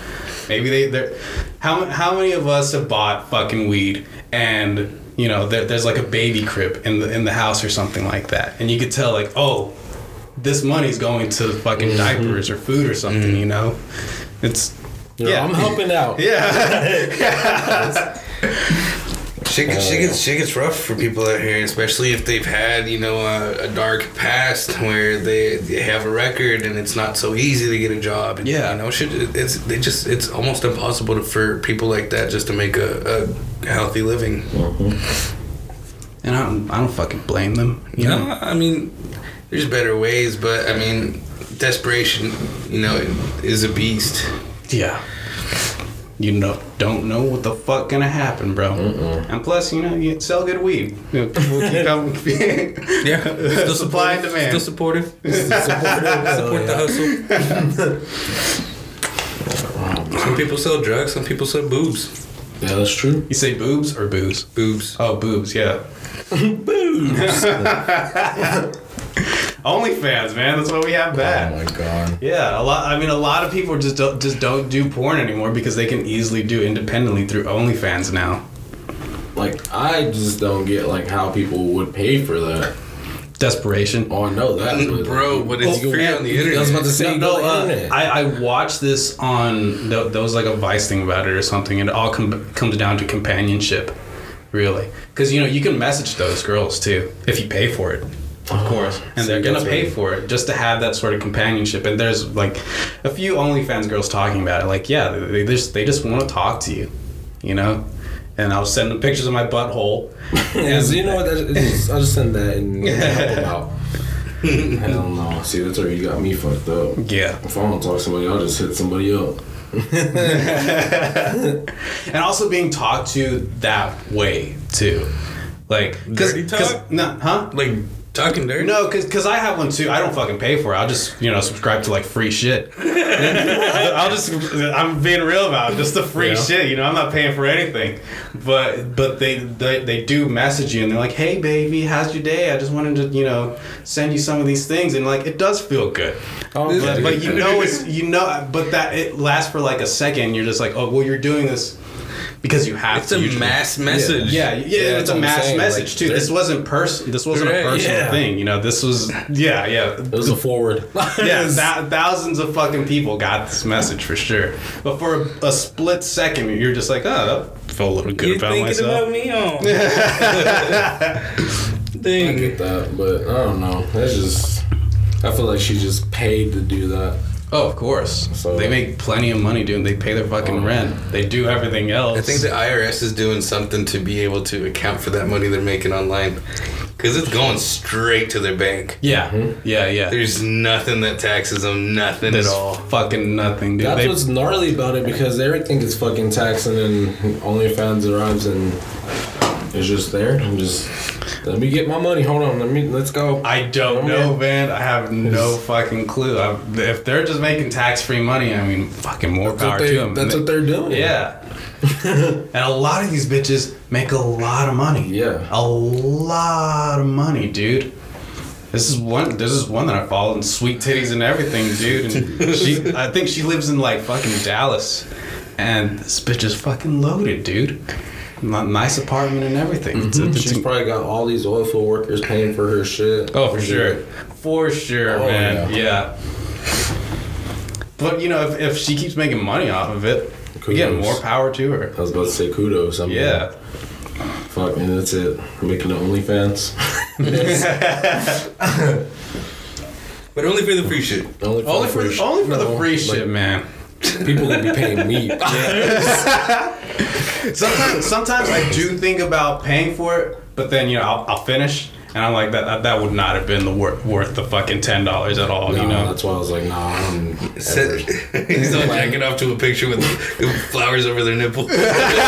Maybe they're. How many of us have bought fucking weed and you know there's like a baby crib in the house or something like that, and you could tell like, oh, this money's going to fucking diapers or food or something, you know? It's yeah, I'm helping out. Yeah. Shit gets rough for people out here, especially if they've had, you know, a dark past where they have a record and it's not so easy to get a job. And, yeah, you know, it's almost impossible for people like that just to make a healthy living. And I don't fucking blame them. You know, I mean, there's better ways, but I mean, desperation, you know, is a beast. Yeah. You don't know what the fuck gonna happen, bro. And plus, you know, you sell good weed. You know, we'll keep coming. Still supply and demand. Still supportive. Support the hustle. Some people sell drugs. Some people sell boobs. Yeah, that's true. You say boobs or booze? Boobs. Oh, boobs. Yeah. Boobs. OnlyFans, man. That's what we have back. Oh my god. Yeah, a lot of people just don't do porn anymore because they can easily do independently through OnlyFans now. Like, I just don't get like how people would pay for that. Desperation. Oh, I know that, bro. But it's free on the internet. I was about to say, I watched this on there was like a Vice thing about it or something, and it all comes down to companionship, really, because you know you can message those girls too if you pay for it. Of course, and they're gonna pay for it just to have that sort of companionship. And there's like a few OnlyFans girls talking about it. Like, yeah, they just want to talk to you, you know. And I'll send them pictures of my butthole. Yeah, so you know what? I'll just send that and help them out. Hell no. See, that's where you got me fucked up. Yeah. If I want to talk to somebody, I'll just hit somebody up. And also being talked to that way too, like dirty talk. Like talking dirty? No, because I have one too. I don't fucking pay for it. I'll just, you know, subscribe to like free shit. I'm being real about it. Just the free shit, you know. I'm not paying for anything. But they do message you and they're like, hey baby, how's your day? I just wanted to, you know, send you some of these things, and like it does feel good. But you know but that it lasts for like a second. You're just like, oh well, you're doing this because you have to. It's a mass message. Yeah, it's a mass message like, too. This wasn't a personal thing. You know, this was It was a forward. Thousands of fucking people got this message for sure. But for a split second, you're just like, oh, that felt a little good about myself. About me on. I get that, but I don't know. That's just. I feel like she just paid to do that. Oh, of course. So they make plenty of money doing. They pay their fucking rent. They do everything else. I think the IRS is doing something to be able to account for that money they're making online, because it's going straight to their bank. Yeah, yeah. There's nothing that taxes them. Nothing at all. Fucking nothing, dude. That's what's gnarly about it, because everything is fucking taxing, and OnlyFans arrives and it's just there. I'm just. Let me get my money. Hold on. Let's go. I don't know, man. I have no fucking clue. If they're just making tax-free money, I mean, fucking more power to them. That's what they're doing. Yeah. And a lot of these bitches make a lot of money. Yeah. A lot of money, dude. This is one that I follow, and sweet titties and everything, dude. And I think she lives in like fucking Dallas, and this bitch is fucking loaded, dude. Nice apartment and everything. She's probably got all these oil field workers paying for her shit. Oh, for sure. For sure, man. Yeah. But, you know, if she keeps making money off of it, you get more power to her. I was about to say kudos. Yeah. Fuck, man, that's it. I'm making the OnlyFans. But only for the free shit. Only for the free shit, man. People will be paying me. Sometimes I do think about paying for it, but then, you know, I'll finish, and I'm like, that would not have been worth the fucking $10 at all. You know, that's why I was like, nah. He's not jacking off to a picture with flowers over their nipple. He's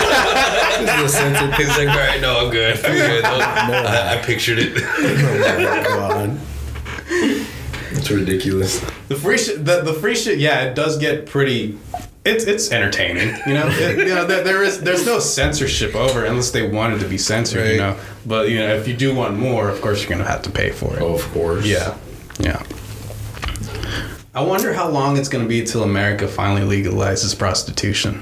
like, all right, no, I'm good. I pictured it. Oh my god. It's ridiculous. The free shit, yeah, it does get pretty. It's entertaining, you know. There's no censorship over it unless they wanted to be censored, right. You know. But you know, if you do want more, of course you're gonna have to pay for it. Oh, of course. Yeah. I wonder how long it's going to be till America finally legalizes prostitution.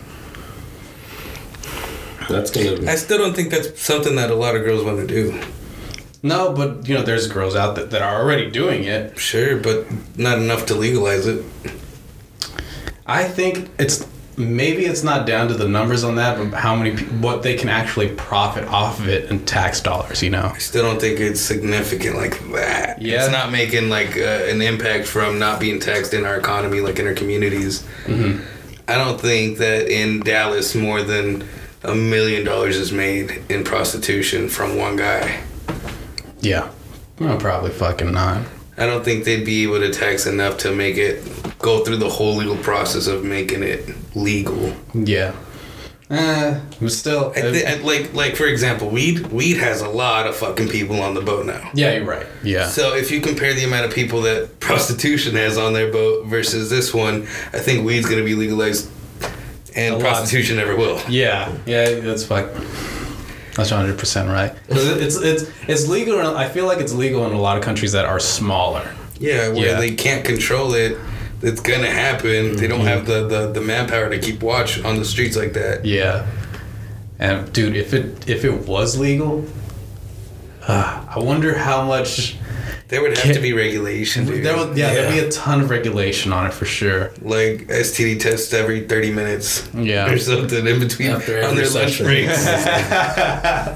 That's gonna be... I still don't think that's something that a lot of girls want to do. No, but you know, there's girls out there that are already doing it. Sure, but not enough to legalize it. I think maybe it's not down to the numbers on that, but how many what they can actually profit off of it in tax dollars. You know, I still don't think it's significant like that. Yeah, it's not making like an impact from not being taxed in our economy, like in our communities. Mm-hmm. I don't think that in Dallas more than $1 million is made in prostitution from one guy. Yeah, well, probably fucking not. I don't think they'd be able to tax enough to make it go through the whole legal process of making it legal. Yeah. But still, like for example, weed has a lot of fucking people on the boat now. Yeah, you're right. Yeah. So if you compare the amount of people that prostitution has on their boat versus this one, I think weed's gonna be legalized, and prostitution never will. Yeah, that's fuck. That's 100% right. It's legal. I feel like it's legal in a lot of countries that are smaller. Yeah, where they can't control it. It's gonna happen. Mm-hmm. They don't have the manpower to keep watch on the streets like that. Yeah, and dude, if it was legal, I wonder how much. There would have to be regulation, dude. There'd be a ton of regulation on it for sure. Like STD tests every 30 minutes. Yeah. Or something in between on their lunch breaks. I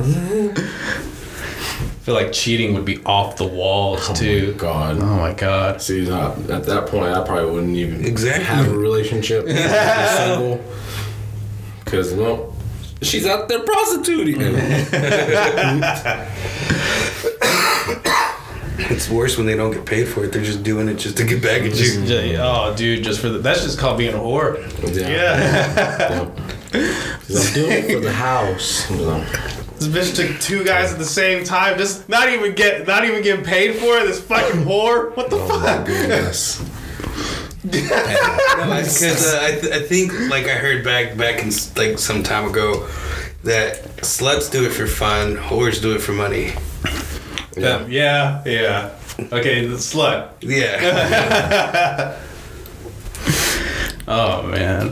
feel like cheating would be off the walls too. Oh my god. See, at that point, I probably wouldn't even have a relationship. Single. Because, well, she's out there prostituting. It's worse when they don't get paid for it. They're just doing it just to get back at you. Just for that's just called being a whore. Yeah. I'm doing it for the house. This bitch took 2 guys at the same time, just not even getting paid for it. This fucking whore. What the fuck? My goodness. Because I think, like I heard back in like some time ago, that sluts do it for fun, whores do it for money. Yeah. Okay, the slut. Yeah. Oh man.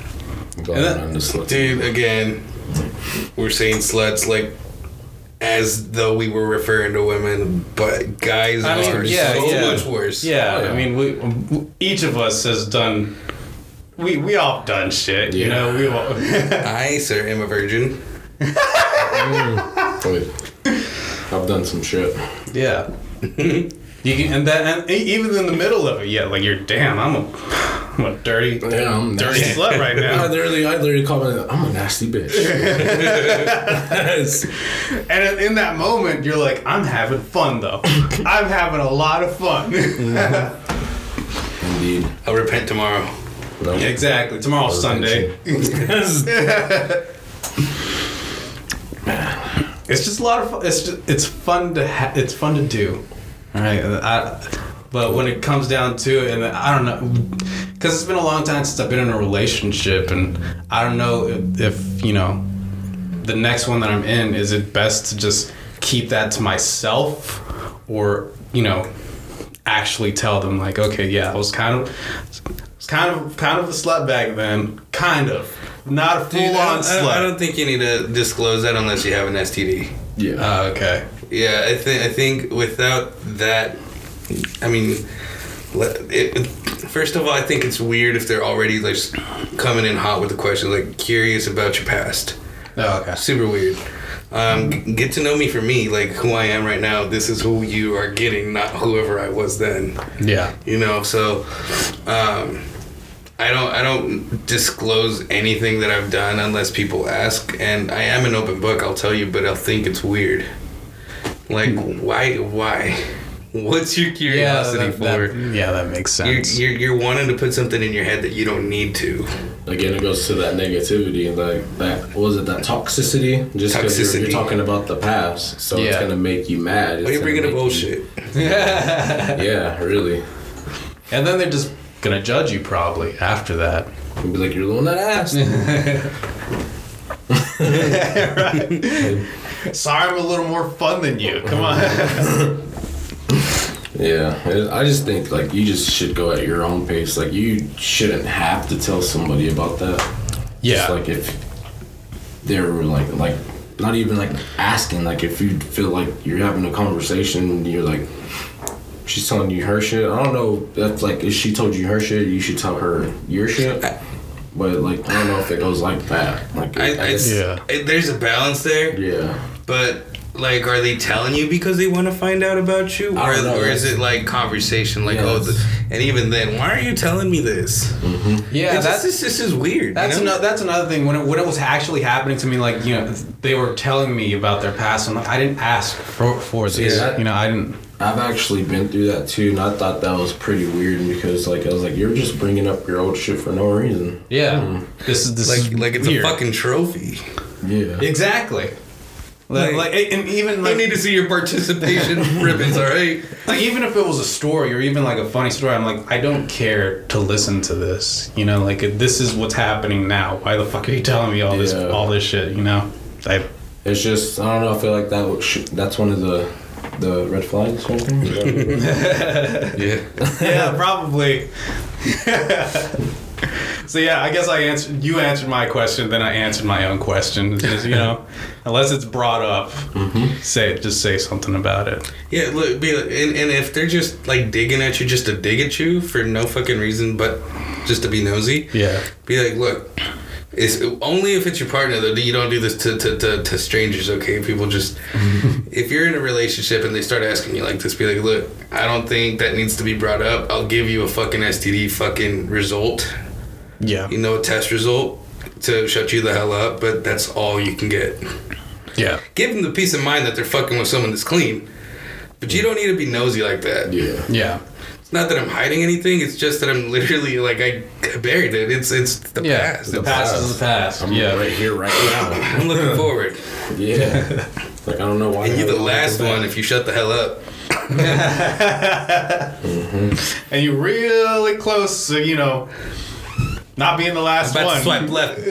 Dude, again, we're saying sluts like as though we were referring to women, but guys are so much worse. Yeah, I mean, we each of us has done. We all done shit, you know. We all. I, sir, am a virgin. I've done some shit. Yeah. And even in the middle of it, like you're I'm a dirty, dirty slut right now. I literally call me. I'm a nasty bitch. And in that moment, you're like, I'm having fun though. I'm having a lot of fun. Indeed. I'll repent tomorrow. No. Exactly. Tomorrow's Sunday. It's just a lot of fun. It's fun to it's fun to do. All right. But when it comes down to it, and I don't know, because it's been a long time since I've been in a relationship, and I don't know if you know, the next one that I'm in, is it best to just keep that to myself, or you know, actually tell them like, okay, yeah, I was kind of a slut back then, kind of. Not a full-on slut. I don't think you need to disclose that unless you have an STD. Yeah. Okay. Yeah, I think without that, I mean, first of all, I think it's weird if they're already like coming in hot with the question, like curious about your past. Oh, okay. Super weird. Get to know me for me, like who I am right now. This is who you are getting, not whoever I was then. Yeah. You know, so I don't disclose anything that I've done unless people ask, and I am an open book, I'll tell you, but I'll think it's weird. Like, why? What's your curiosity for? That makes sense. You're wanting to put something in your head that you don't need to. Again, it goes to that negativity, like that. What was it? That toxicity? Just because you're talking about the past, so it's gonna make you mad. Why are you bringing up bullshit? Yeah, really. And then they're just gonna judge you probably after that. You'll be like, you're the one that asked. Right. Sorry, I'm a little more fun than you. Come on. Yeah, I just think like you just should go at your own pace. Like you shouldn't have to tell somebody about that. Yeah. Just like if they were like not even like asking. Like if you feel like you're having a conversation, and you're like, she's telling you her shit. I don't know. That's like if she told you her shit, you should tell her your shit. But like I don't know if it goes like that. Like there's a balance there. Yeah. But like, are they telling you because they want to find out about you, or is it like conversation? Like, and even then, why are you telling me this? Mm-hmm. Yeah, this is weird. That's another thing. When it was actually happening to me, like they were telling me about their past, and like I didn't ask for this. Yeah, I didn't. I've actually been through that too, and I thought that was pretty weird because, like, I was like, "You're just bringing up your old shit for no reason." Yeah, this is like it's weird. a fucking trophy. Yeah, exactly. Like and even like I need to see your participation ribbons. All right. Like even if it was a story or even like a funny story, I'm like, I don't care to listen to this. Like this is what's happening now. Why the fuck are you telling me all this shit? It's just I don't know. I feel like that's one of the red flags. Yeah, probably. So yeah, I guess you answered my question, then I answered my own question. Just, unless it's brought up, say something about it. Yeah, look, and if they're just like digging at you just to dig at you for no fucking reason, but just to be nosy, be like, look, it's only if it's your partner though. You don't do this to strangers, okay? People just if you're in a relationship and they start asking you like this, be like, look, I don't think that needs to be brought up. I'll give you a fucking STD fucking result. Yeah. A test result to shut you the hell up, but that's all you can get. Yeah. Give them the peace of mind that they're fucking with someone that's clean. But you don't need to be nosy like that. Yeah. Yeah. It's not that I'm hiding anything, it's just that I'm literally like I buried it. It's the past. The past is the past. I'm right here, right now. I'm looking forward. Yeah. Like I don't know why. And you're the last one if you shut the hell up. And you're really close to, not being the last I'm about one. to swipe left.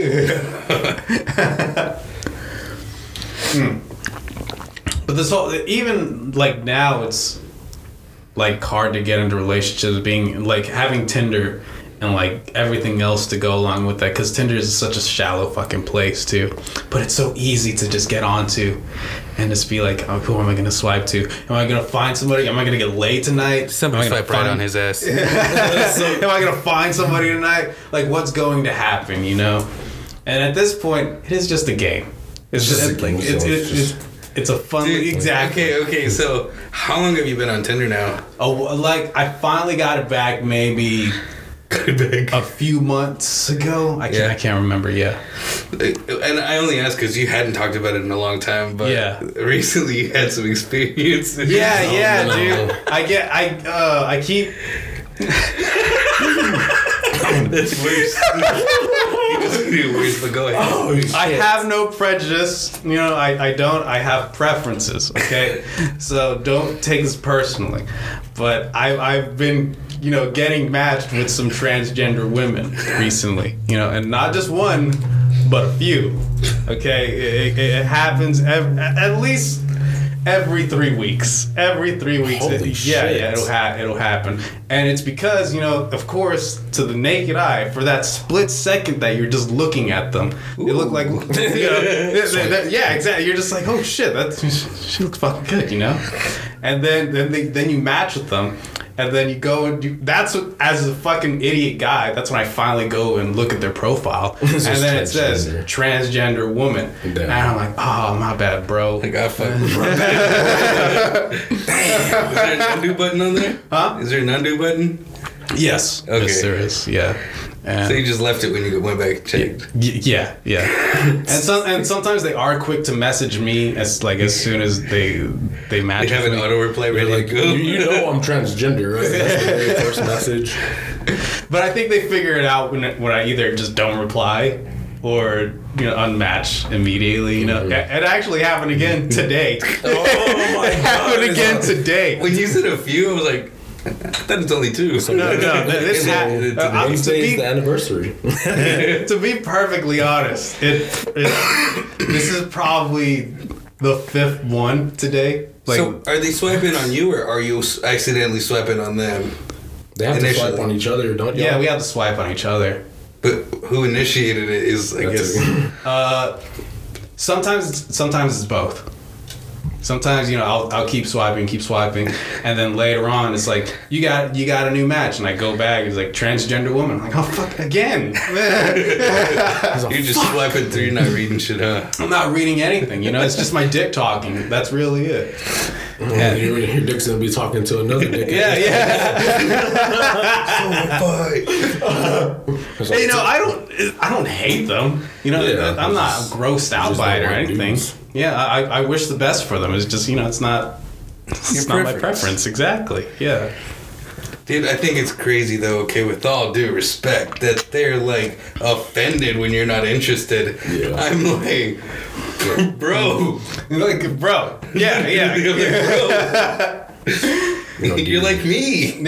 But this whole, even like now, it's like hard to get into relationships, being like having Tinder and like everything else to go along with that, because Tinder is such a shallow fucking place too. But it's so easy to just get onto and just be like, oh, who am I gonna swipe to? Am I gonna find somebody? Am I gonna get laid tonight? Somebody swipe right on his ass. Am I gonna find somebody tonight? Like, what's going to happen? And at this point, it is just a game. It's just a game. It's a fun. Dude, exactly. Okay. So, how long have you been on Tinder now? Oh, like I finally got it back maybe a few months ago. I can't remember. Yeah. And I only asked because you hadn't talked about it in a long time, but recently you had some experience. Dude. I keep. That's worse. You just do worse, but go ahead. I have no prejudice. I don't. I have preferences. Okay, so don't take this personally. But I've been, getting matched with some transgender women recently. And not just one, but a few. Okay, it happens at least every 3 weeks. Every 3 weeks. Holy shit. It'll happen. And it's because, of course, to the naked eye, for that split second that you're just looking at them, they look like, yeah, exactly. You're just like, oh shit, she looks fucking good, And then you match with them. And then you go and that's what, as a fucking idiot guy, that's when I finally go and look at their profile. And then it says transgender woman. Damn. And I'm like, oh, my bad, bro. I got fucking Damn. Is there an undo button on there? Huh? Is there an undo button? Yes. Okay. Yes, there is. Yeah. And so you just left it when you went back and checked. Yeah. and sometimes they are quick to message me as soon as they match. They have an auto reply ready to go. I'm transgender, right? That's the very first message. But I think they figure it out when I either just don't reply or unmatch immediately. It actually happened again today. Oh my god! It happened again today. When you said a few, I was like, I thought it's only two. So no. This Today's the anniversary. To be perfectly honest, this is probably the 5th one today. Like, so are they swiping on you, or are you accidentally swiping on them? They have to swipe on each other, don't you? Yeah, we have to swipe on each other. But who initiated it is, I guess. Sometimes it's both. Sometimes, I'll keep swiping, and then later on it's like, you got a new match, and I go back, it's like transgender woman. I'm like, oh fuck, again. You're just swiping through, you're not reading shit, huh? I'm not reading anything, it's just my dick talking. That's really it. And your dick's gonna be talking to another dick. Yeah. Hey, I don't hate them. I'm not grossed out by it or anything. Dudes. Yeah, I wish the best for them. It's just, it's not my preference. Exactly. Yeah. Dude, I think it's crazy though, okay, with all due respect, that they're like offended when you're not interested. Yeah. I'm like, bro. Like, bro. Yeah. You're like me.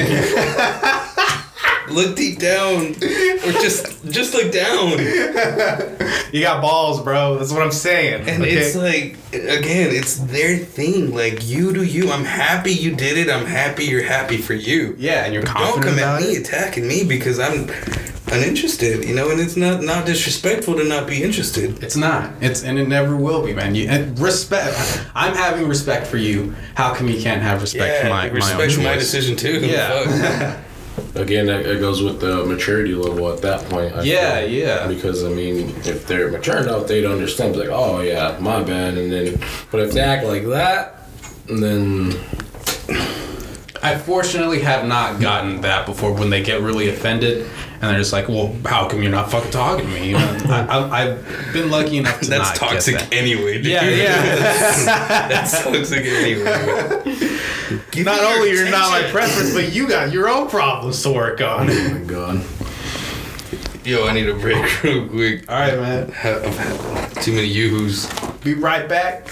Look deep down, or just look down. You got balls, bro. That's what I'm saying. And it's like, again, it's their thing. Like, you do you. I'm happy you did it. I'm happy you're happy for you. Yeah, and you're confident. Don't come at me attacking me because I'm uninterested. And it's not disrespectful to not be interested. It's not. And it never will be, man. Respect. I'm having respect for you. How come you can't have respect for my own choice? My decision too. Yeah. Again, it goes with the maturity level at that point. I feel. Because, if they're mature enough, they'd understand. Like, oh, yeah, my bad. But if they act like that, then... I fortunately have not gotten that before when they get really offended. And they're just like, well, how come you're not fucking talking to me? I've been lucky enough to That's not toxic get that. Anyway. Dude. Yeah. That's toxic anyway. Not only you're not my preference, but you got your own problems to work on. Oh my god. Yo, I need a break real quick. All right, man. I've had too many yoo-hoos. Be right back.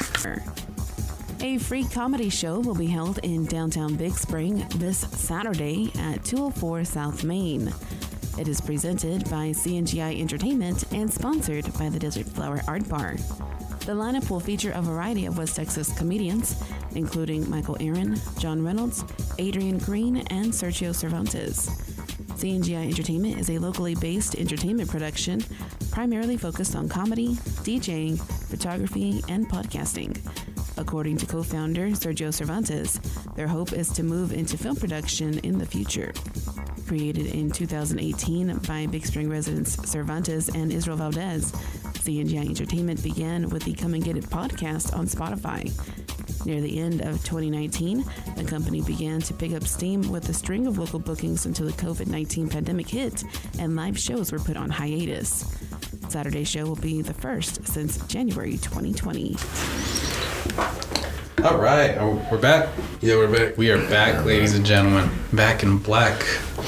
A free comedy show will be held in downtown Big Spring this Saturday at 204 South Main. It is presented by CNGI Entertainment and sponsored by the Desert Flower Art Bar. The lineup will feature a variety of West Texas comedians, including Michael Aaron, John Reynolds, Adrian Green, and Sergio Cervantes. CNGI Entertainment is a locally based entertainment production primarily focused on comedy, DJing, photography, and podcasting. According to co-founder Sergio Cervantes, their hope is to move into film production in the future. Created in 2018 by Big Spring residents Cervantes and Israel Valdez, CNGI Entertainment began with the Come and Get It podcast on Spotify. Near the end of 2019, the company began to pick up steam with a string of local bookings until the COVID-19 pandemic hit and live shows were put on hiatus. Saturday's show will be the first since January 2020. All right, we're back. Yeah, we're back. We are back, ladies and gentlemen. Back in black.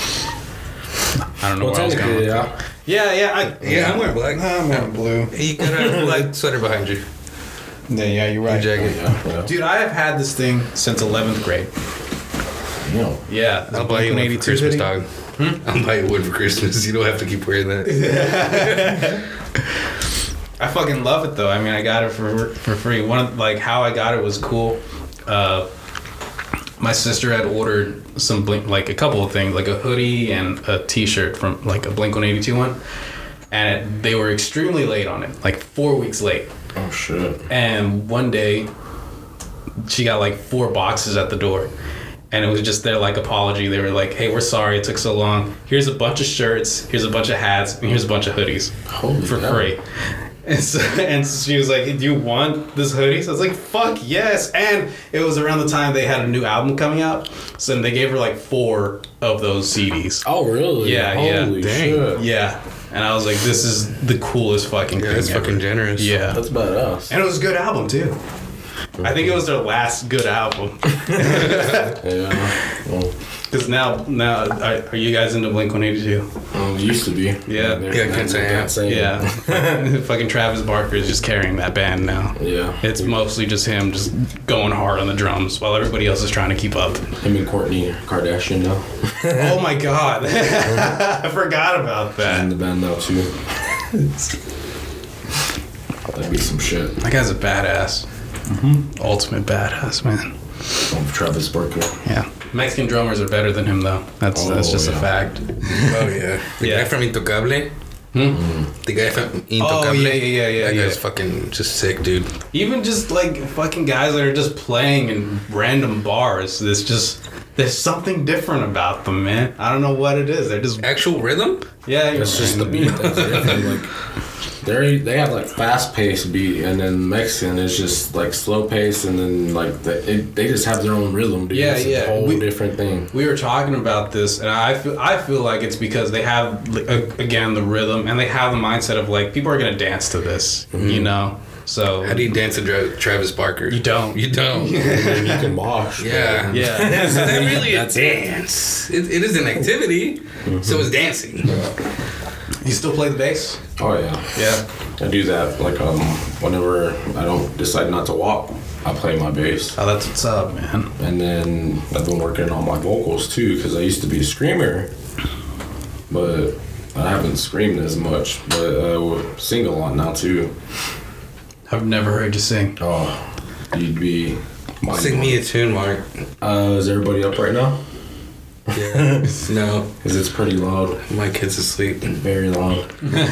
I don't know where I was going with that. Yeah, I'm wearing black. I'm wearing blue. Hey, you got a black sweater behind you. Yeah, you're right. Your jacket. Yeah. Dude, I have had this thing since 11th grade. No. Yeah. I'll buy you one for Christmas, dog. I'll buy you one for Christmas. You don't have to keep wearing that. I fucking love it though. I mean, I got it for free. How I got it was cool. My sister had ordered some a couple of things, like a hoodie and a T-shirt from like a Blink-182 one, and they were extremely late on it, like 4 weeks late. Oh shit. And one day, she got like 4 boxes at the door. And it was just their apology. They were like, hey, we're sorry it took so long. Here's a bunch of shirts, here's a bunch of hats, and here's a bunch of hoodies for free. And so she was like, do you want this hoodie? So I was like, fuck yes. And it was around the time they had a new album coming out. So they gave her 4 of those CDs. Oh, really? Yeah, Holy shit. Yeah. And I was like, this is the coolest fucking thing that's ever. fucking generous. Yeah. That's badass. And it was a good album, too. I think it was their last good album. Yeah. Well, because now are you guys into Blink-182? Used to be. Yeah. Can't say Yeah. Fucking Travis Barker is just carrying that band now. Yeah. It's mostly just him just going hard on the drums while everybody else is trying to keep up. Him and Kourtney Kardashian now. Oh my god. I forgot about She's that. in the band now too. That'd be some shit. That guy's a badass. Ultimate badass, man. Travis Barker. Yeah. Mexican drummers are better than him, though. That's just a fact. Oh, yeah. The guy from Intocable. The guy from Intocable. Oh, yeah. That guy's fucking just sick, dude. Even just like fucking guys that are just playing in random bars. There's something different about them, man. I don't know what it is. They're just Actual rhythm? yeah. It's just the beat. That's different. Like they have like fast paced beat, and then Mexican is just like slow pace, and then like they just have their own rhythm, dude. Yeah, it's yeah. a whole different thing. We were talking about this, and I feel like it's because they have again the rhythm, and they have the mindset of like people are gonna dance to this, you know. So How do you dance to Travis Barker? You don't. You don't. And you can mosh. Yeah. yeah. Is that really That's a it. dance? It is an activity, so it's dancing. You still play the bass? Oh yeah. Yeah. I do that like whenever I don't decide not to walk, I play my bass. Oh, that's what's up, man. And then I've been working on my vocals too, because I used to be a screamer, but I haven't screamed as much. But I would sing a lot now too. I've never heard you sing. Oh, you'd be. Sing me a tune, Mark. Is everybody up right now? Yeah. No, Because it's pretty loud, my kid's asleep. very loud.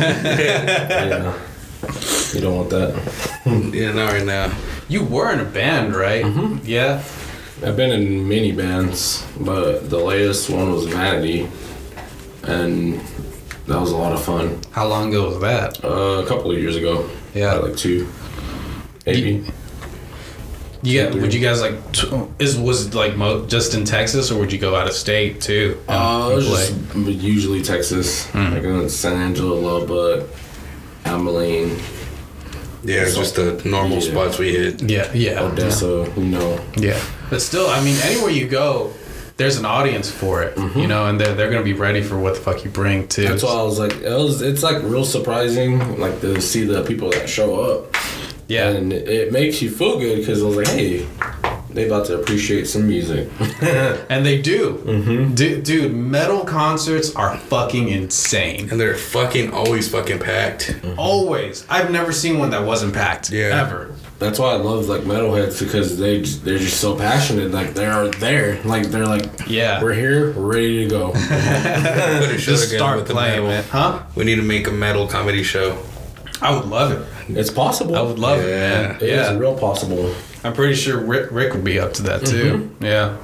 Yeah. You don't want that. Yeah, not right now. You were in a band, right? Mm-hmm. Yeah. I've been in many bands, but the latest one was Vanity, and that was a lot of fun. How long ago was that? A couple of years ago. Yeah. Like 2, maybe. Would you guys like? Was it like just in Texas, or would you go out of state too? It was just usually Texas, like in San Angelo, Lubbock, Abilene, Yeah, it's just the normal Yeah. spots we hit. yeah. Odessa, Yeah, but still, I mean, anywhere you go, there's an audience for it, you know, and they're gonna be ready for what the fuck you bring too. That's why I was like, it's like real surprising, like to see the people that show up. Yeah, And it makes you feel good because I was like, hey, they about to appreciate some music. and they do. Dude, metal concerts are fucking insane. And they're always fucking packed. Always, I've never seen one that wasn't packed. Yeah. Ever. That's why I love like metalheads, because they're just so passionate. Like they're there. Like they're like, Yeah. we're here, we're ready to go. Put a show Just together start with the playing, metal. man. Huh? We need to make a metal comedy show. I would love it. It's possible. I would love it, Yeah. man. It is Yeah, real possible. I'm pretty sure Rick would be up to that too. Yeah.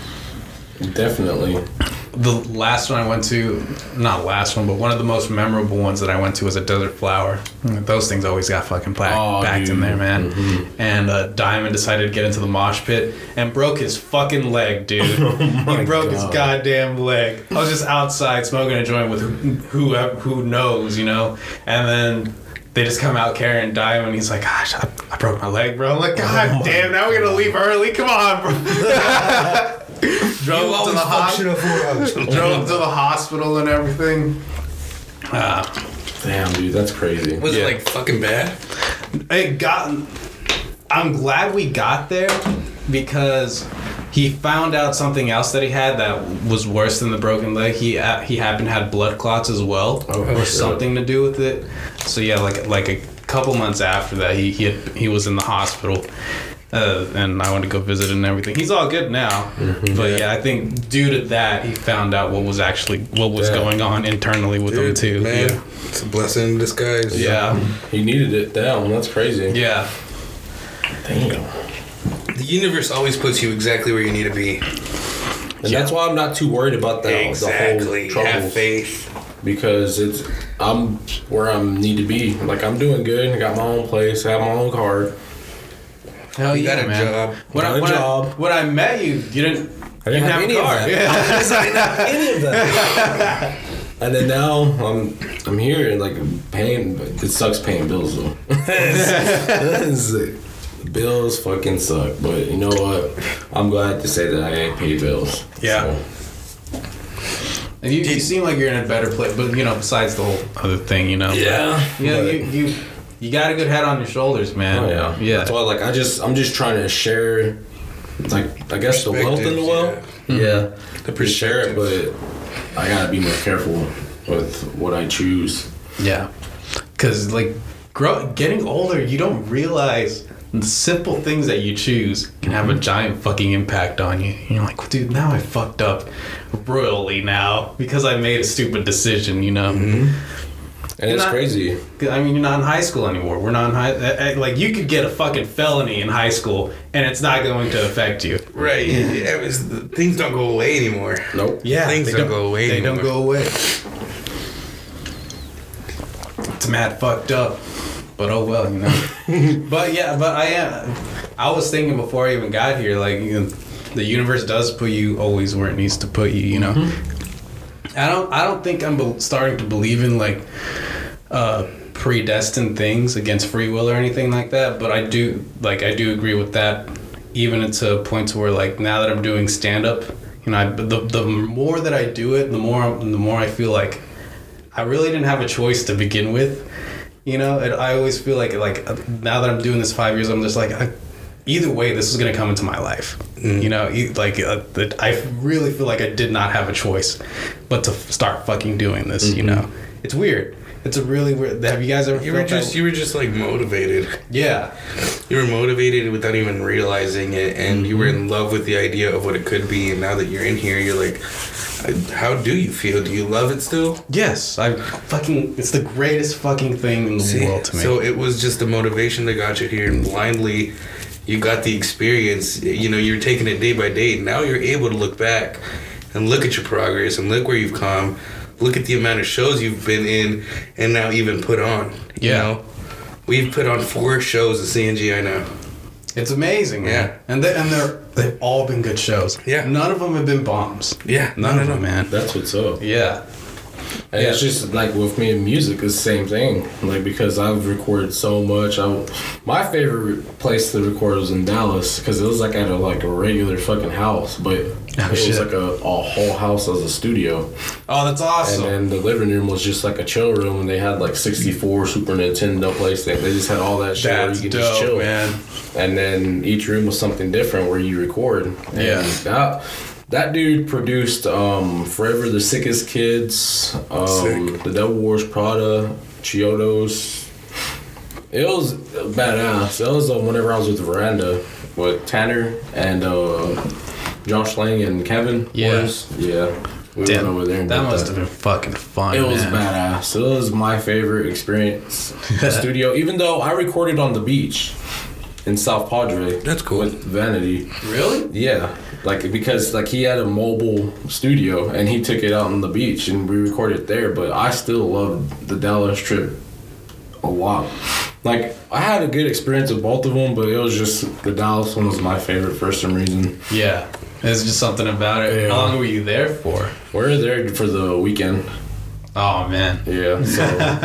Definitely. The last one I went to, not last one, but one of the most memorable ones that I went to was a Desert Flower. Those things always got fucking packed in dude. there, man. And Diamond decided to get into the mosh pit and broke his fucking leg, dude. He broke his goddamn leg. I was just outside smoking a joint with who knows, you know? And then they just come out carrying Diamond. He's like, gosh, I broke my leg, bro. I'm like, God damn, now we're gonna leave early. Come on, bro. Drove him to the hospital. Drove him to the hospital and everything. Damn, dude, that's crazy. Was Yeah. it like fucking bad? I'm glad we got there because he found out something else that he had that was worse than the broken leg. He happened to have blood clots as well, or shit. something to do with it. So yeah, like a couple months after that, he was in the hospital. And I went to go visit and everything. He's all good now, but yeah, I think due to that, he found out what was going on internally with him too. Man, it's a blessing in disguise. Yeah, He needed it down. That's crazy. yeah, Damn. The universe always puts you exactly where you need to be. And that's why I'm not too worried about the Exactly. whole Have troubles, faith. because I'm where I need to be. Like I'm doing good. I got my own place. I have my own car. hell You yeah, got a man. job. When I met you, you didn't. I didn't have any a of car. that. Yeah. Any of that. And then now I'm here and like paying. It sucks paying bills though. Bills fucking suck, but you know what? I'm glad to say that I ain't paid bills. Yeah. So, And you seem like you're in a better place, but you know, besides the whole other thing, you know. yeah. Yeah, but- you got a good head on your shoulders, man. Oh yeah. Yeah. That's why like I'm just trying to share, like I guess the wealth in the world. Yeah. To share it, but I gotta be more careful with what I choose. Yeah. Because like getting older, you don't realize the simple things that you choose can have a giant fucking impact on you. And you're like, dude, now I fucked up royally now because I made a stupid decision, you know? And it's crazy. I mean, you're not in high school anymore. We're not in high... Like, you could get a fucking felony in high school, and it's not going to affect you. Right. Yeah, things don't go away anymore. Nope. Yeah. Things don't go away They anymore. don't go away. It's mad fucked up. But oh well, you know. But I was thinking before I even got here, like, you know, the universe does put you always where it needs to put you, you know. I don't think I'm starting to believe in like predestined things against free will or anything like that, but I do agree with that. Even it's a point to where, like, now that I'm doing stand up, you know, the more that I do it, the more I feel like I really didn't have a choice to begin with. You know, I always feel like now that I'm doing this 5 years, I'm just like, either way, this is gonna come into my life. You know, I really feel like I did not have a choice, but to start fucking doing this. You know, it's weird. It's a really weird. Have you guys ever? You were just like motivated. Yeah. You were motivated without even realizing it, and you were in love with the idea of what it could be. And now that you're in here, you're like, how do you feel? Do you love it still? Yes, it's the greatest fucking thing in the world to me. So it was just the motivation that got you here, and blindly, you got the experience. You know, you're taking it day by day. Now you're able to look back and look at your progress and look where you've come. Look at the amount of shows you've been in and now even put on. You know? We've put on 4 shows at CNGI now. It's amazing, man. Yeah. And they've all been good shows. Yeah. None of them have been bombs. Yeah. None of them, man. That's what's up. Yeah. And it's just like with me in music, it's the same thing. Like, because I've recorded so much. My favorite place to record was in Dallas, because it was like at a regular fucking house, but it was like a whole house as a studio. Oh, that's awesome. And then the living room was just like a chill room, and they had like 64 Super Nintendo PlayStation. They just had all that shit where you could just chill, man. And then each room was something different where you record. And that dude produced Forever the Sickest Kids, The Devil Wears Prada, Chiodos. It was badass. It was whenever I was with the Veranda with Tanner and Josh Lang and Kevin. Yeah. We went over there and that did must have been fucking fun. It was badass. It was my favorite experience. The studio, even though I recorded on the beach in South Padre. That's cool. With Vanity. Really? Yeah. Because he had a mobile studio and he took it out on the beach and we recorded there, but I still loved the Dallas trip a lot. Like, I had a good experience with both of them, but it was just the Dallas one was my favorite for some reason. Yeah. There's just something about it. Yeah. How long were you there for? We were there for the weekend. Oh, man. Yeah. So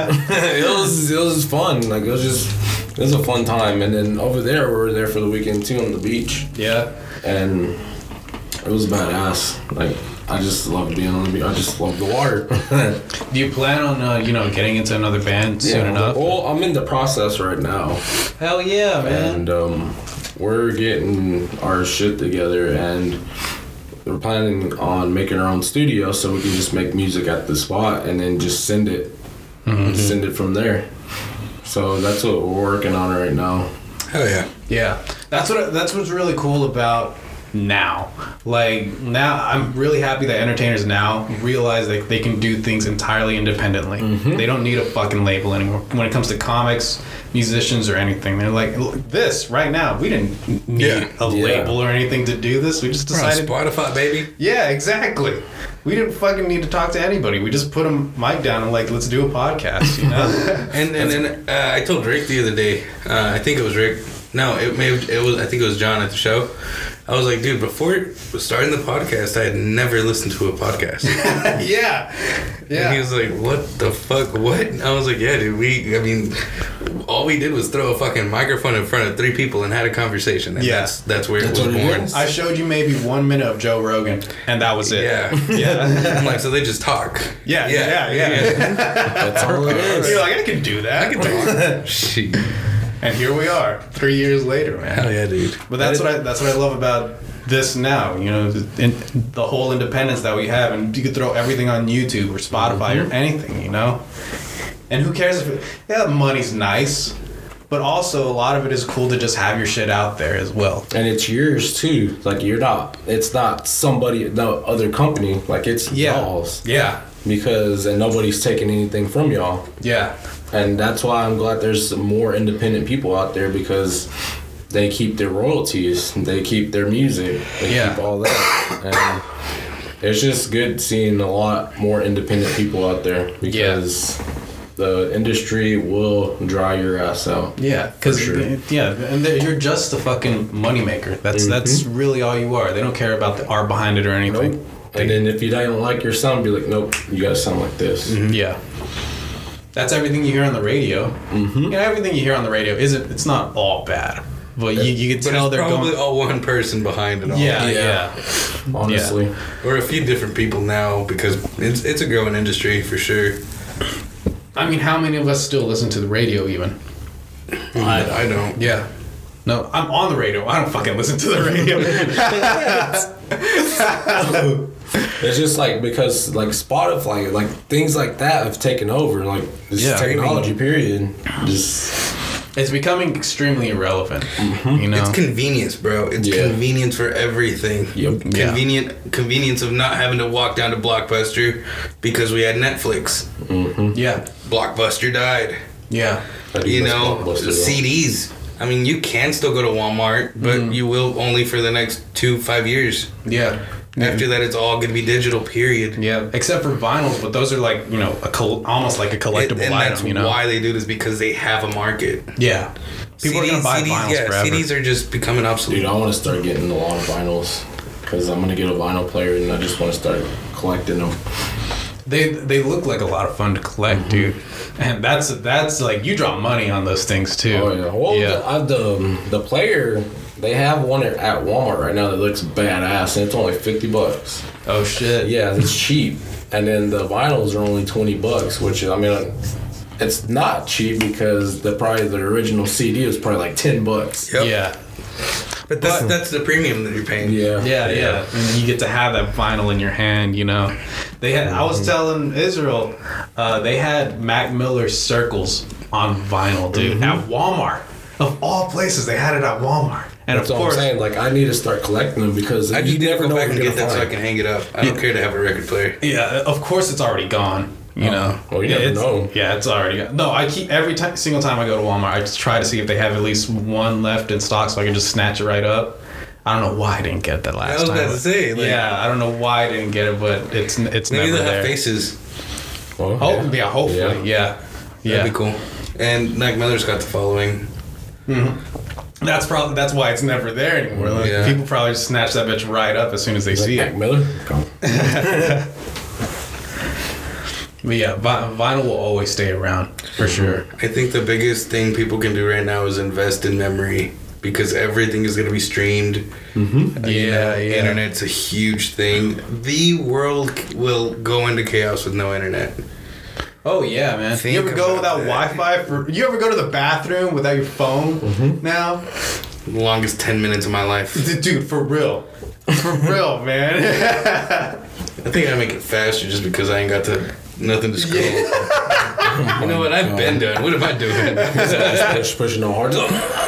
it was fun. Like, it was a fun time. And then over there, we were there for the weekend too on the beach. Yeah. And it was badass. Like, I just love being on the beach. I just love the water. Do you plan on, getting into another band soon enough? Well, I'm in the process right now. Hell yeah, man. And we're getting our shit together, and we're planning on making our own studio so we can just make music at the spot and then just send it. And send it from there. So that's what we're working on right now. Hell yeah. Yeah. That's what's really cool about now. Like, now I'm really happy that entertainers now realize that they can do things entirely independently. They don't need a fucking label anymore. When it comes to comics, musicians, or anything, they're like, look, this right now, we didn't need a label or anything to do this. We just decided. We're on Spotify, baby. Yeah, exactly. We didn't fucking need to talk to anybody. We just put a mic down and let's do a podcast, you know? and then I told Rick the other day, I think it was Rick. No, I think it was John at the show. I was like, dude, before starting the podcast, I had never listened to a podcast. Yeah. And he was like, what the fuck? What? I was like, yeah, dude, all we did was throw a fucking microphone in front of 3 people and had a conversation. And that's where it was born. I showed you maybe 1 minute of Joe Rogan, and that was it. Yeah. I'm like, so they just talk. Yeah. That's all it is. You're like, I can do that. I can talk. Shit. And here we are, 3 years later, man. Hell yeah, dude. But that's what I love about this now. You know, the whole independence that we have, and you could throw everything on YouTube or Spotify or anything. You know, and who cares if money's nice, but also a lot of it is cool to just have your shit out there as well. And it's yours too. Like it's not somebody, no other company. Like it's y'all's. Yeah. Because and nobody's taking anything from y'all. Yeah. And that's why I'm glad there's some more independent people out there, because they keep their royalties, they keep their music, they keep all that. And it's just good seeing a lot more independent people out there, because the industry will dry your ass out. Yeah, because and you're just a fucking moneymaker. That's really all you are. They don't care about the art behind it or anything. Nope. And then if you don't like your sound, be like, nope, you gotta sound like this. Yeah. That's everything you hear on the radio. You know, everything you hear on the radio it's not all bad. But you can tell they're probably going... all one person behind it all. Yeah. Honestly. Yeah. Or a few different people now, because it's a growing industry for sure. I mean, how many of us still listen to the radio even? I don't. Yeah. No, I'm on the radio. I don't fucking listen to the radio. It's just like, because like Spotify, like things like that have taken over. Like this technology period. Just... It's becoming extremely irrelevant. You know, it's convenience, bro. It's convenience for everything. Yep. Convenience of not having to walk down to Blockbuster because we had Netflix. Yeah. Blockbuster died. Yeah. You know, CDs. I mean, you can still go to Walmart, but you will only for the next 5 years. Yeah. After that, it's all going to be digital, period. Yeah, except for vinyls, but those are like, you know, almost like a collectible item, that's you know? why they do this, because they have a market. Yeah. People are going to buy vinyls forever. CDs are just becoming obsolete. Dude, I want to start getting a lot of vinyls, because I'm going to get a vinyl player, and I just want to start collecting them. They look like a lot of fun to collect, dude. And that's like, you drop money on those things, too. Oh, yeah. Well, the player... They have one at Walmart right now that looks badass, and it's only $50. Oh shit! Yeah, it's cheap. And then the vinyls are only $20, which I mean, it's not cheap because the original CD was probably like $10. Yep. Yeah. But that's the premium that you're paying. Yeah. And you get to have that vinyl in your hand, you know. I was telling Israel, they had Mac Miller Circles on vinyl, dude, at Walmart. Of all places, they had it at Walmart. And that's of course, what I'm saying. Like, I need to start collecting them, because I just never go know back and get that find. so I can hang it up. I don't care to have a record player. Yeah, of course it's already gone. You know. Well, you never know. Yeah, it's already gone. No, I keep single time I go to Walmart, I just try to see if they have at least one left in stock, so I can just snatch it right up. I don't know why I didn't get that last time. I was about to say. Like, I don't know why I didn't get it, but it's maybe never they'll there. have faces. Well, hopefully. Yeah. That'd be cool. And Mac Miller's got the following. That's why it's never there anymore. Like, people probably just snatch that bitch right up as soon as they see Mac it. Miller? But yeah, vinyl will always stay around for sure. I think the biggest thing people can do right now is invest in memory, because everything is going to be streamed. Internet's a huge thing. The world will go into chaos with no internet. Oh yeah, man. You ever go without Wi-Fi? You ever go to the bathroom without your phone now? The longest 10 minutes of my life. Dude, for real. For real, man. I think I make it faster just because I ain't got nothing to scroll. You know what? I've been doing. What am I doing? Pushing no hard.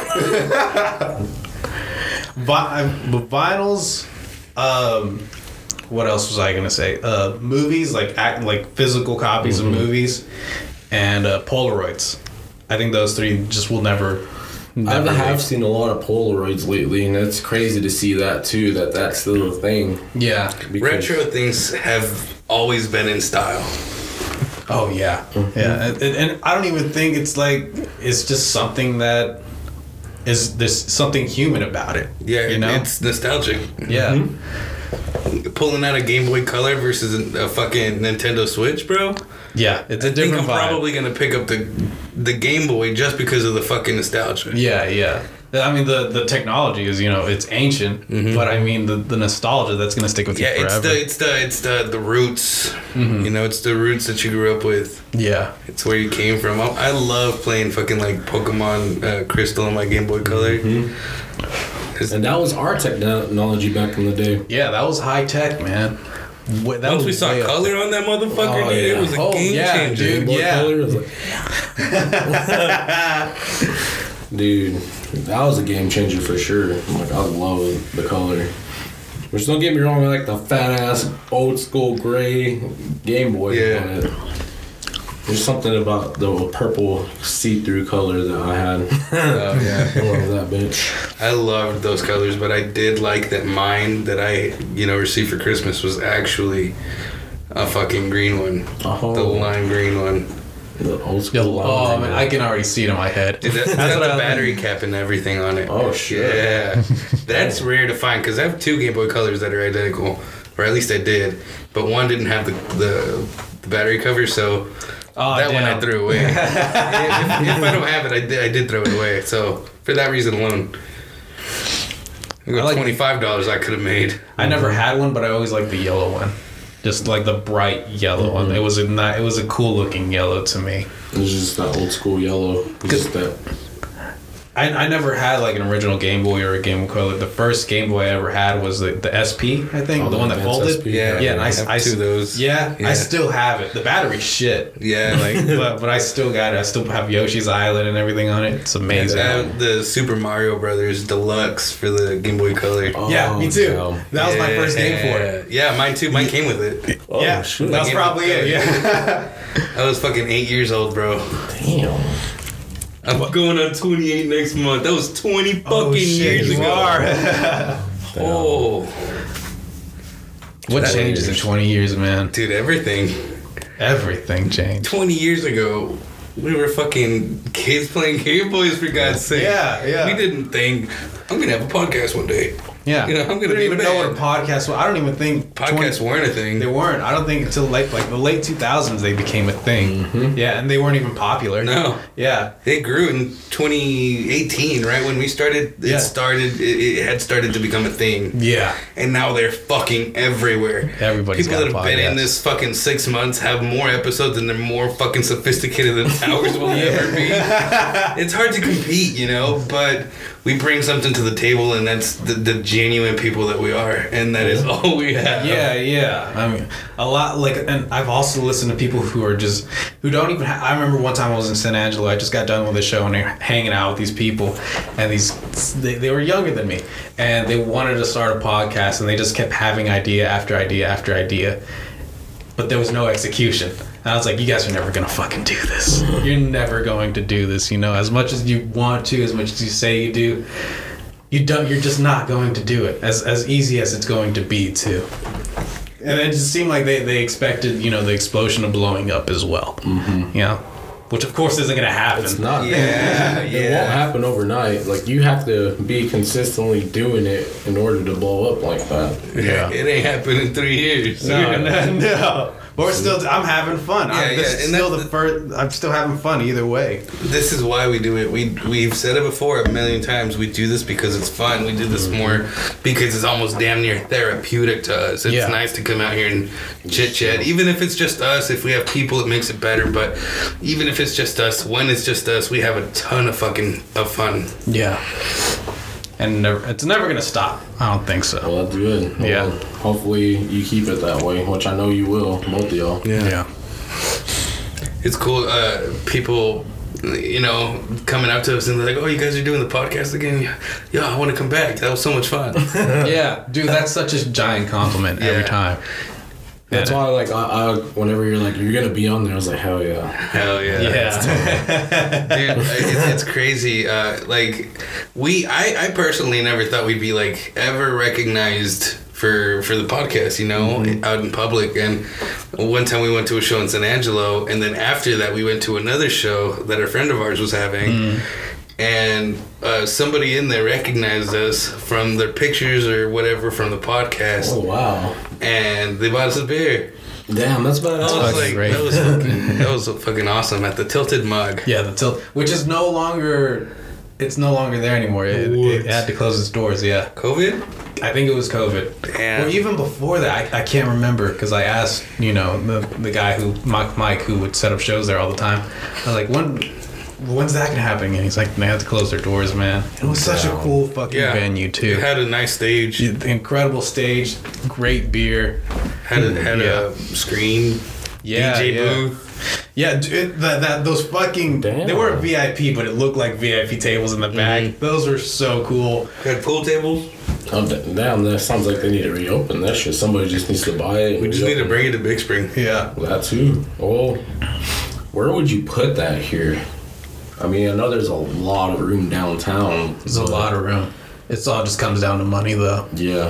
Vinyls. What else was I gonna say? Movies, like physical copies of movies, and Polaroids. I think those three just will never. I have seen a lot of Polaroids lately, and it's crazy to see that too. That's still a thing. Yeah, retro things have always been in style. Oh yeah, yeah, and I don't even think it's just something that there's something human about it. Yeah, you know, it's nostalgic. Yeah. Pulling out a Game Boy Color versus a fucking Nintendo Switch, bro. Yeah, it's a different vibe. I'm probably gonna pick up the Game Boy just because of the fucking nostalgia. Yeah. I mean, the technology is, you know, it's ancient, but I mean the nostalgia that's gonna stick with you forever. It's the roots. You know, it's the roots that you grew up with. Yeah, it's where you came from. I love playing fucking like Pokemon Crystal on my Game Boy Color. And that was our technology back in the day. Yeah, that was high tech, man. Once we saw color on that motherfucker, dude, it was a game changer. Dude, Color was Dude, that was a game changer for sure. Like, I love the color. Which, don't get me wrong, I like the fat ass old school gray Game Boy on it. There's something about the purple see-through color that I had. Oh yeah, I love that bitch. I loved those colors, but I did like that mine that I received for Christmas was actually a fucking green one, the lime green one. The old school. Oh man, I can already see it in my head. Dude, that's got the battery cap and everything on it. Oh shit. Yeah, that's rare to find because I have 2 Game Boy Colors that are identical, or at least I did, but one didn't have the battery cover, so. That one I threw away. if I don't have it, I did throw it away. So for that reason alone, $25 I could have made. I never had one, but I always liked the yellow one, just like the bright yellow one. It was a cool looking yellow to me. It was just that old school yellow. Just that. I never had like an original Game Boy or a Game Boy Color. The first Game Boy I ever had was the SP, I think, the one that folded. SP, yeah, and I have 2 of those. Yeah, I still have it. The battery's shit. Yeah, but I still got it. I still have Yoshi's Island and everything on it. It's amazing. The Super Mario Brothers Deluxe for the Game Boy Color. Oh, yeah, me too. No. That was my first game for it. Yeah, mine too. Mine came with it. Oh, yeah, shoot. That's probably it. Yeah. I was fucking 8 years old, bro. Damn. I'm going on 28 next month. That was 20 fucking years ago. Oh. What changes in 20 years, man? Dude, everything. Everything changed. 20 years ago, we were fucking kids playing Game Boys, for God's sake. Yeah. We didn't think, I'm going to have a podcast one day. Yeah. I'm going to didn't even know what a podcast was. I don't even think podcasts weren't a thing. They weren't. I don't think until like the late 2000s they became a thing. Mm-hmm. Yeah, and they weren't even popular. No. Yeah. They grew in 2018, right when we started. It had started to become a thing. Yeah. And now they're fucking everywhere. Everybody's People got that have been in this fucking 6 months have more episodes and they're more fucking sophisticated than ours will ever be. It's hard to compete, but we bring something to the table, and that's the genuine people that we are, and that is all we have. Yeah. I mean, a lot and I've also listened to people who don't even. I remember one time I was in San Angelo. I just got done with a show, and they're hanging out with these people, and they were younger than me, and they wanted to start a podcast, and they just kept having idea after idea after idea, but there was no execution. And I was like, you guys are never going to fucking do this. You're never going to do this, as much as you want to, as much as you say you do. You're just not going to do it as easy as it's going to be too. And it just seemed like they expected, the explosion of blowing up as well. Mm-hmm. Which of course isn't going to happen. It's not. Yeah. It won't happen overnight. Like, you have to be consistently doing it in order to blow up like that. Yeah. It ain't happened in 3 years. No. But I'm having fun. Yeah, I'm still having fun either way. This is why we do it. We've said it before a million times. We do this because it's fun. We do this more because it's almost damn near therapeutic to us. It's nice to come out here and chit chat. Even if it's just us, if we have people, it makes it better. But even if it's just us, when it's just us, we have a ton of fun. Yeah. And it's never going to stop. I don't think so. Well, that's good. Well, hopefully you keep it that way, which I know you will, both of y'all. Yeah. It's cool. People, coming up to us and they're like, oh, you guys are doing the podcast again? Yeah, I want to come back. That was so much fun. Yeah. Dude, that's such a giant compliment every time. That's why, I whenever you're like, you're going to be on there, I was like, hell yeah. Hell yeah. Yeah. Dude, it's crazy. I personally never thought we'd be, ever recognized for the podcast, out in public. And one time we went to a show in San Angelo, and then after that we went to another show that a friend of ours was having. And somebody in there recognized us from their pictures or whatever from the podcast. Oh, wow. And they bought us a beer. Damn, that's badass. That was fucking awesome at the Tilted Mug. Yeah, the Tilt, which is no longer there anymore. It had to close its doors. Yeah, COVID. I think it was COVID. Damn. Or even before that, I can't remember because I asked the guy Mike who would set up shows there all the time. I was like, when's that gonna happen? And he's like, they had to close their doors, man. It was such a cool fucking venue too. It had a nice stage. Incredible stage, great beer. Had a screen. DJ booth. Yeah, those fucking Damn. they weren't VIP, but it looked like VIP tables in the back. Those were so cool. Had pool tables. Oh, damn, that sounds like they need to reopen that shit. Somebody just needs to buy it. We just need to bring it to Big Spring. Yeah. That too. Oh, where would you put that here? I mean, I know there's a lot of room downtown. There's a lot of room. It's all just comes down to money, though. Yeah.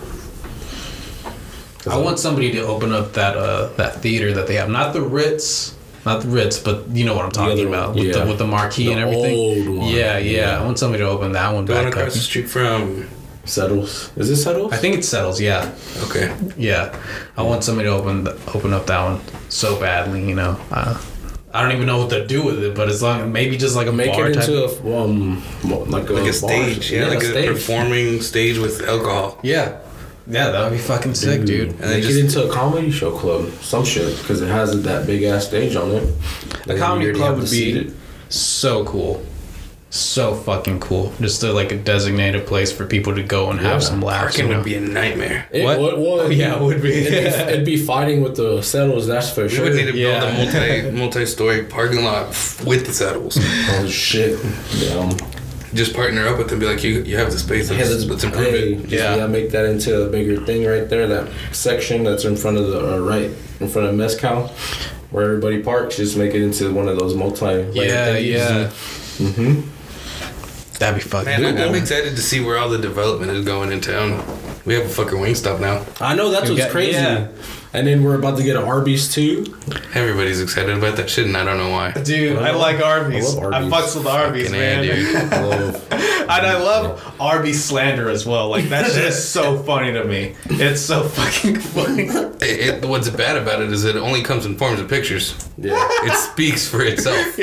I want somebody to open up that theater that they have, not the Ritz, but you know what I'm talking other about, one, with the marquee The and everything. old one. Yeah. I want somebody to open that one The one back up. across the street from. Settles. Is it Settles? I think it settles. Yeah. Okay. Yeah, I want somebody to open up that one so badly. You know, I don't even know what to do with it, but as long maybe just like a Make bar it type. into like a Stage. Yeah, like a stage. performing stage with alcohol. Yeah, that would be fucking sick, dude. And then Make just it into a comedy show club, some shit, because it has that big ass stage on it. A And comedy you already club have would to seat be it. so cool, so fucking cool. Just like a designated place for people to go and have some laughs. parking You know? would be a nightmare. It What? would. Oh, yeah, it would be. It'd be fighting with the Settles. That's for We sure. would need to build Yeah. a multi-story parking lot with the saddles. Oh shit. Yeah. Just partner up with them. Be like, you have the space. Let's improve it. Yeah, make that into a bigger thing right there. That section that's in front of right in front of Mezcal, where everybody parks. Just make it into one of those Yeah. Mm-hmm. That'd be fucking. Man, cool. I'm excited to see where all the development is going in town. We have a fucking Wingstop now. I know that's what's crazy. Yeah. And then we're about to get an Arby's too. Everybody's excited about that shit, and I don't know why. Dude, I like Arby's. I I, love Arby's. fucks with Arby's, Fucking man. A, dude. And I love Arby's slander as well. Like, that's just so funny to me. It's so fucking funny. What's bad about it is it only comes in forms of pictures. Yeah. It speaks for itself.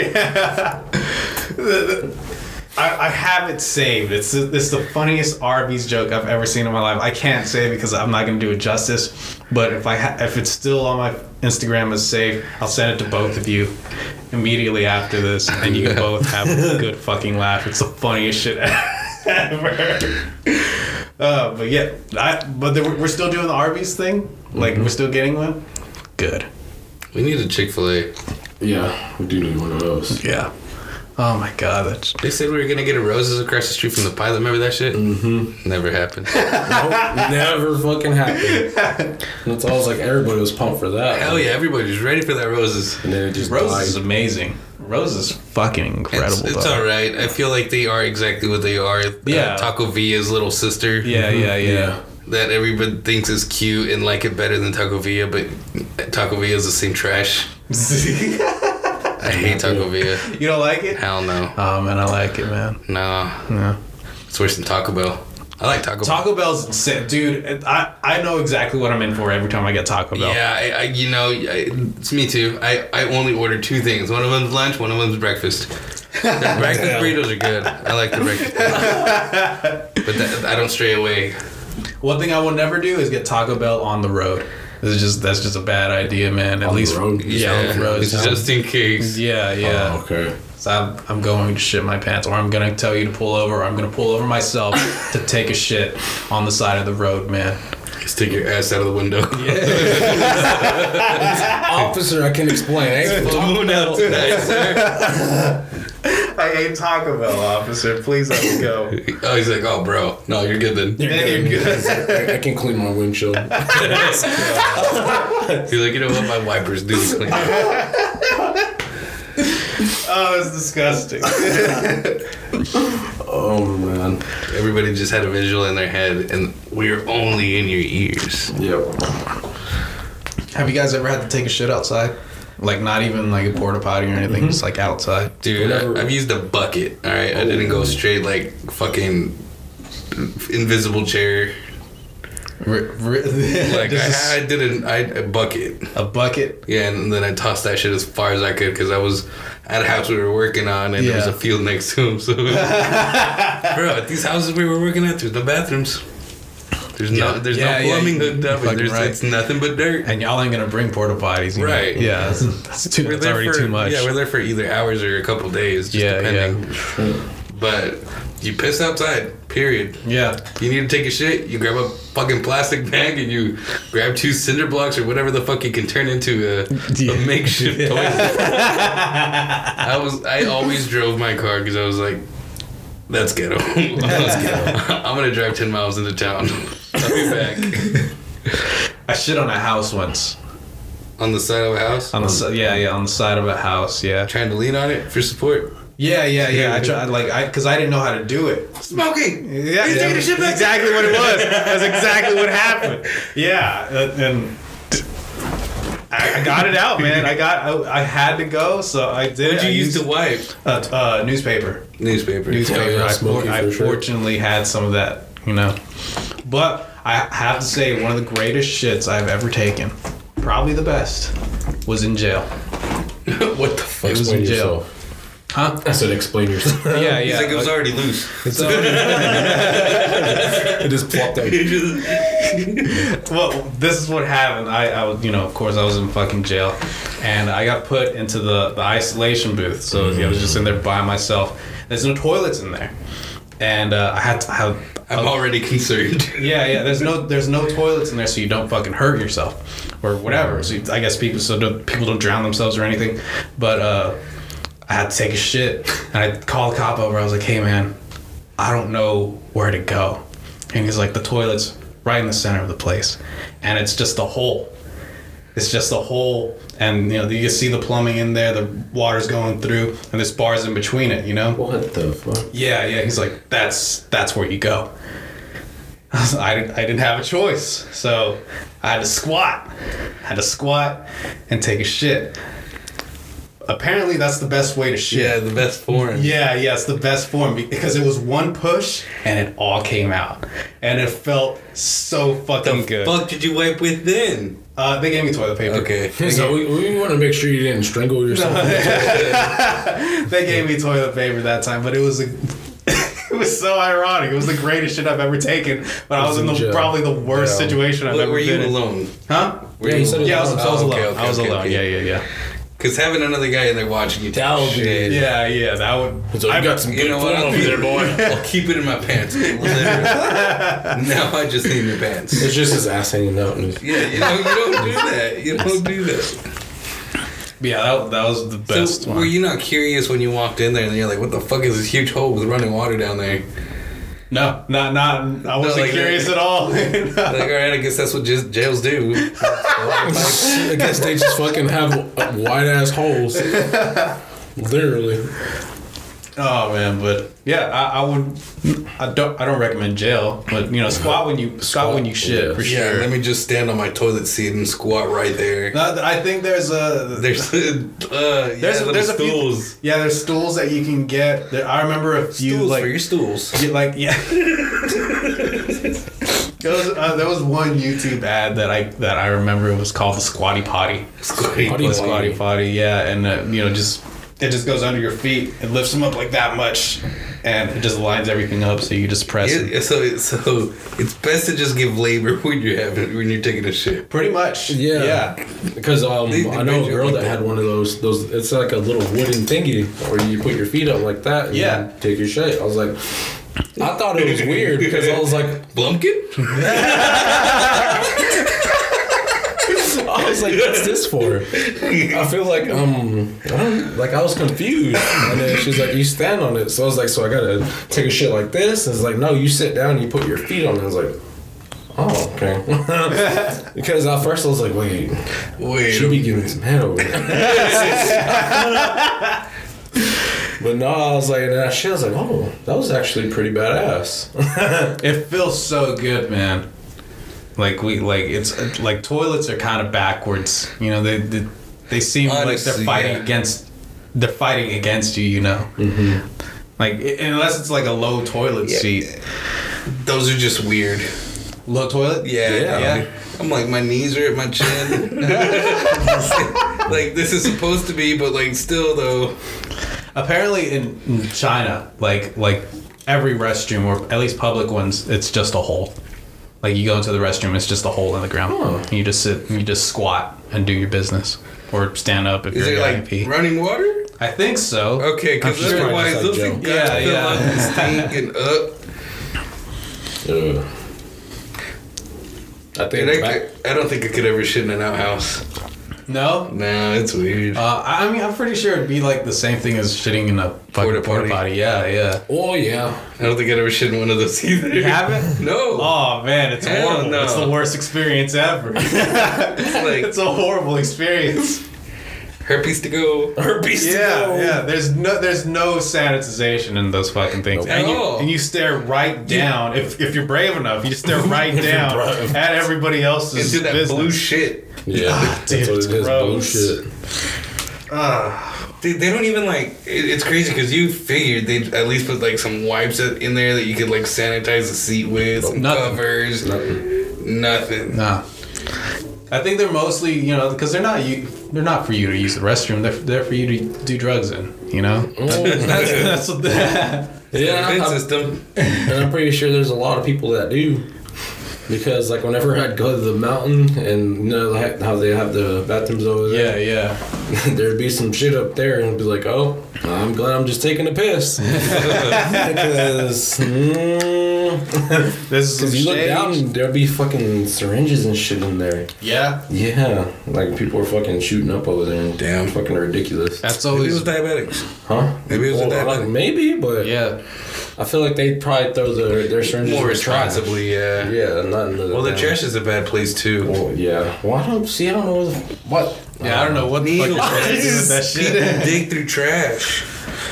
I have it saved. It's the funniest Arby's joke I've ever seen in my life. I can't say it because I'm not going to do it justice. But if it's still on my Instagram as saved, I'll send it to both of you immediately after this, and you can both have a good fucking laugh. It's the funniest shit ever. But yeah, we're still doing the Arby's thing. Like, we're still getting one. Good. We need a Chick-fil-A. Yeah, we do need one of those. Yeah. Oh my god, that's They said we were gonna get a Roses across the street from the pilot. Remember that shit? Mm-hmm. Never happened. Nope, never fucking happened. That's all. Like everybody was pumped for that. Hell yeah, everybody's ready for that Roses. And then it just Rose is died. amazing. Rose is fucking incredible. It's though. all right. I feel like they are exactly what they are. Yeah. Taco Villa's little sister. Yeah. That everybody thinks is cute and like it better than Taco Villa, but Taco Villa is the same trash. I hate Taco Villa. You don't like it? Hell no. Oh man, I like it, man. No. Yeah. It's worse than Taco Bell. I like Taco Bell. Taco Bell's sick, dude. I know exactly what I'm in for every time I get Taco Bell. Yeah, it's me too. I only order two things. One of them's lunch, one of them's breakfast. The breakfast burritos are good. I like the breakfast burritos. But I don't stray away. One thing I will never do is get Taco Bell on the road. That's just a bad idea, man. At On the least road? Yeah, on the road. It's just in case. Yeah. Oh, okay. So I'm going to shit my pants, or I'm gonna tell you to pull over, or I'm gonna pull over myself to take a shit on the side of the road, man. Stick your ass out of the window. Officer, I can explain. Hey, Moon out tonight, sir. I ate Taco Bell, officer. Please let me go. Oh, he's like, oh, bro. No, you're good then. You're good. I can clean my windshield. He's like, you know what? My wipers do the cleaning. Oh, it's disgusting. Oh man. Everybody just had a visual in their head, and we're only in your ears. Yep. Have you guys ever had to take a shit outside? Like, not even like a porta potty or anything, just like outside. Dude, Whenever- I've used a bucket, all right? I didn't go straight, like, fucking invisible chair. Like, I did a bucket. a bucket. Yeah, and then I tossed that shit as far as I could because I was at a house we were working on and there was Yeah. a field next to him. So, bro, at these houses we were working at, there's no bathrooms. There's no plumbing hooked up. And it's nothing but dirt. And y'all ain't gonna bring porta potties, you know? Right. Yeah, that's already too much. Yeah, we're there for either hours or a couple days, just depending. But you piss outside, Period. Yeah. You need to take a shit, you grab a fucking plastic bag and you grab 2 cinder blocks or whatever the fuck you can turn into a makeshift toilet. I always drove my car because I was like, that's ghetto. I'm gonna drive 10 miles into town. I'll be back. I shit on a house once. On the side of a house? On the on the side of a house, yeah. Trying to lean on it for support? Yeah. I tried, because I didn't know how to do it. Smoking! Yeah, You're taking a shit back. Exactly what it was. That's exactly what happened. Yeah, and I got it out, man. I had to go, so I did. What'd you use to wipe? Newspaper. Newspaper. I fortunately had some of that, But I have to say, one of the greatest shits I've ever taken, probably the best, was in jail. What the fuck? It was in jail. Huh? I said explain yourself. Yeah. He's like, it was already loose. So, it just plopped out. well, this is what happened. I was, of course, I was in fucking jail, and I got put into the isolation booth. So I was just in there by myself. There's no toilets in there, and I had to have. I'm already concerned. Yeah. There's no toilets in there, so you don't fucking hurt yourself or whatever. So I guess people don't drown themselves or anything, but. I had to take a shit, and I called a cop over. I was like, hey, man, I don't know where to go. And he's like, the toilet's right in the center of the place, and it's just a hole. It's just a hole, and, you can see the plumbing in there, the water's going through, and there's bars in between it, What the fuck? Yeah, he's like, that's where you go. I didn't have a choice, so I had to squat. And take a shit. Apparently, that's the best way to shit. Yeah, the best form. Yeah, it's the best form because it was one push and it all came out, and it felt so fucking good. What the fuck did you wipe with then? They gave me toilet paper. Okay. So we want to make sure you didn't strangle yourself. They gave me toilet paper that time, but it was it was so ironic. It was the greatest shit I've ever taken, but I was in probably the worst situation I've ever been in. Were you alone? Huh? Yeah, you said it. Yeah, I was alone. Okay, I was alone. okay. Yeah. Because having another guy in there watching you tell shit. Yeah, that would. So I got some good form over there, boy. I'll keep it in my pants. Now I just need your pants. It's just his ass hanging out. Yeah, you don't do that. You don't do that. Yeah, that was the best one. Were you not curious when you walked in there and you're like, what the fuck is this huge hole with running water down there? No, not. I wasn't curious at all. Like, all right, I guess that's what just jails do. I guess they just fucking have wide ass holes. Literally. Oh man, but yeah, I would. I don't recommend jail, but squat when you shit for sure. Yeah, let me just stand on my toilet seat and squat right there. No, I think there's there's stools. There's stools that you can get. I remember a few stools for your stools. There was one YouTube ad that I remember. It was called the Squatty Potty. Squatty Potty. Yeah, and it just goes under your feet and lifts them up like that much, and it just lines everything up. So you just press it. So it's best to just give labor when you're taking a shit. Pretty much. Yeah. Because I know a girl that had one of those. It's like a little wooden thingy where you put your feet up like that. And you take your shit. I was like, I thought it was weird because I was like, Blumpkin? I was like, what's this for? I feel like I was confused. And then she's like, you stand on it. So I was like, so I gotta take a shit like this? And it's like, no, you sit down and you put your feet on it. I was like, oh, okay. Because at first I was like, wait, she be giving some head over there. But no, I was like, and that shit, I was like, oh, that was actually pretty badass. It feels so good, man. It's like toilets are kind of backwards. They seem honestly, like they're fighting against you. Mm-hmm. Like unless it's like a low toilet seat. Those are just weird. Low toilet? Yeah. I'm like, my knees are at my chin. Like this is supposed to be, but like still though. Apparently in China, like every restroom or at least public ones, it's just a hole. Like you go into the restroom, it's just a hole in the ground. And you just sit, and you just squat and do your business, or stand up if you're like pee. Running water? I think so. Okay, because otherwise those things stink and up. I think I don't think I could ever shit in an outhouse. No? No, it's weird. I mean, I'm pretty sure it'd be like the same thing as shitting in a fucking porta potty. Yeah. Oh, yeah. I don't think I'd ever shit in one of those either. You haven't? No. Oh, man, it's Hell horrible. no. It's the worst experience ever. It's a horrible experience. Herpes to go. Herpes to go. Yeah. There's no sanitization in those fucking things. At all. And you stare right down. If you're brave enough, you stare right down at everybody else's Into that business. blue shit. Yeah. Dude, that's what it's it is. gross. Bullshit. Dude, they don't even like. It's crazy because you figured they'd at least put like some wipes in there that you could like sanitize the seat with, some covers. Nothing. Nah. I think they're mostly, because they're not for you to use the restroom. They're for you to do drugs in. That's what Yeah. Defense system. And I'm pretty sure there's a lot of people that do. Because, like, whenever I'd go to the mountain and, like, how they have the bathrooms over there. Yeah. There'd be some shit up there and it'd be like, oh, I'm glad I'm just taking a piss. Because, This is you look down and there'd be fucking syringes and shit in there. Yeah. Yeah. Like, people are fucking shooting up over there. And Damn. Fucking ridiculous. That's Maybe it always. was diabetics. Huh? Maybe it was a diabetic. Maybe, but Yeah. I feel like they'd probably throw their syringes More in the trash. responsibly, yeah. Yeah, not in the... Well, the trash is a bad place too. Well, yeah. Well, I don't know what. Yeah, I don't know what the fuck you're trying to do with that People shit. dig through trash.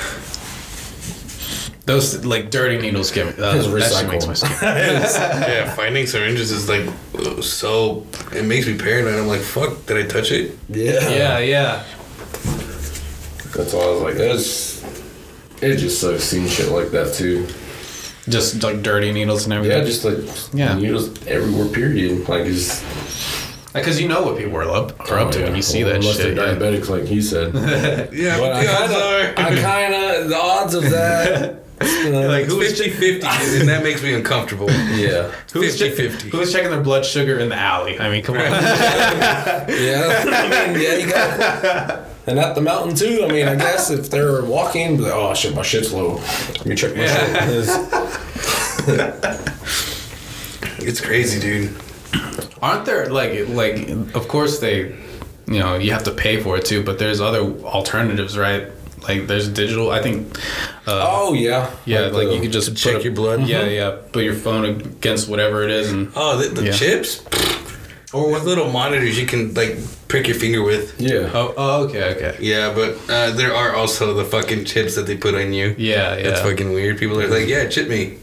Those, like, dirty needles give me. That shit makes my skin. Yeah, finding syringes is like so. It makes me paranoid. I'm like, fuck, did I touch it? Yeah. Yeah. That's why I was like, it just sucks seeing shit like that too. Just, like, dirty needles and everything. Yeah, just like needles everywhere. Period. Like it's. Because you know what people are up to when you see that unless shit. they're diabetics, like he said. Yeah, But but the odds are. I kind of the odds of that. Like, who is 50-50, and that makes me uncomfortable. Yeah. Who's 50-50. Who's checking their blood sugar in the alley? I mean, come on. Yeah. I mean, yeah, you got. And at the mountain too. I mean, I guess if they're walking, be like, oh shit, my shit's low. Let me check my shit. It's crazy, dude. Aren't there like of course they, you have to pay for it too, but there's other alternatives, right? Like there's digital. I think. Oh yeah. Yeah, like you could just check your blood. Yeah. Put your phone against whatever it is, and The chips, or with little monitors you can like prick your finger with. Yeah. Oh, okay. Yeah, but there are also the fucking chips that they put on you. Yeah. That's fucking weird. People are like, yeah, chip me.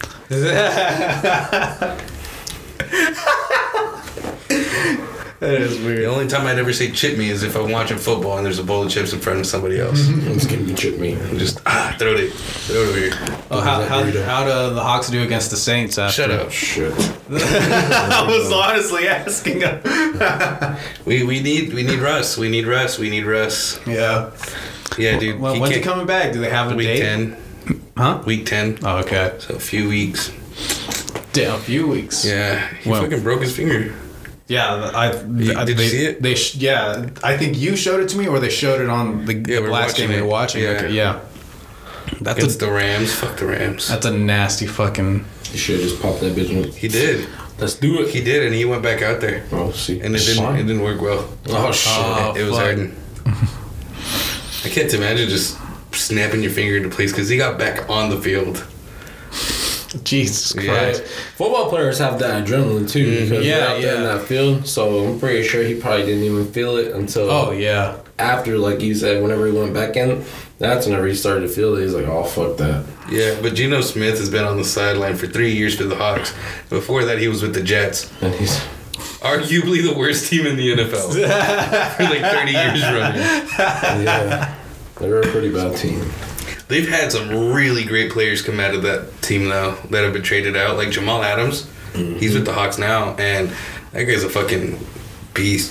That is weird. The only time I'd ever say chip me is if I'm watching football and there's a bowl of chips in front of somebody else. It's gonna be chip me. Just throw it over here. Oh, how do the Hawks do against the Saints? After? Shut up. Shit. I was honestly asking him. We need Russ. We need Russ. Yeah. Yeah, dude. Well, when's he coming back? Do they have a Week date? 10. Huh? Week 10. Oh, okay. So a few weeks. Damn, a few weeks. Yeah. He Well- fucking broke his finger. Yeah, Did you see it? I think you showed it to me, or they showed it on the we're last watching game we were it. watching. Yeah. Okay, yeah. Against the Rams. Fuck the Rams. That's a nasty fucking. You should just pop that bitch in. He did. Let's do it. He did, and he went back out there. Oh, see. And it didn't work well. Oh, shit. Oh, It was fuck. hurting. I can't imagine just snapping your finger into place because he got back on the field. Jesus Yeah. Christ. Football players have that adrenaline too. Because Yeah, they're out there in yeah. that field. So I'm pretty sure he probably didn't even feel it until Oh yeah. after, like you said, whenever he went back in. That's whenever he started to feel it. He's like, oh, fuck that. Yeah, but Geno Smith has been on the sideline for 3 years for the Hawks. Before that, he was with the Jets. And he's... Arguably the worst team in the NFL. For like 30 years running. Yeah. They're a pretty bad team. They've had some really great players come out of that team, though, that have been traded out. Like Jamal Adams. Mm-hmm. He's with the Hawks now, and that guy's a fucking beast.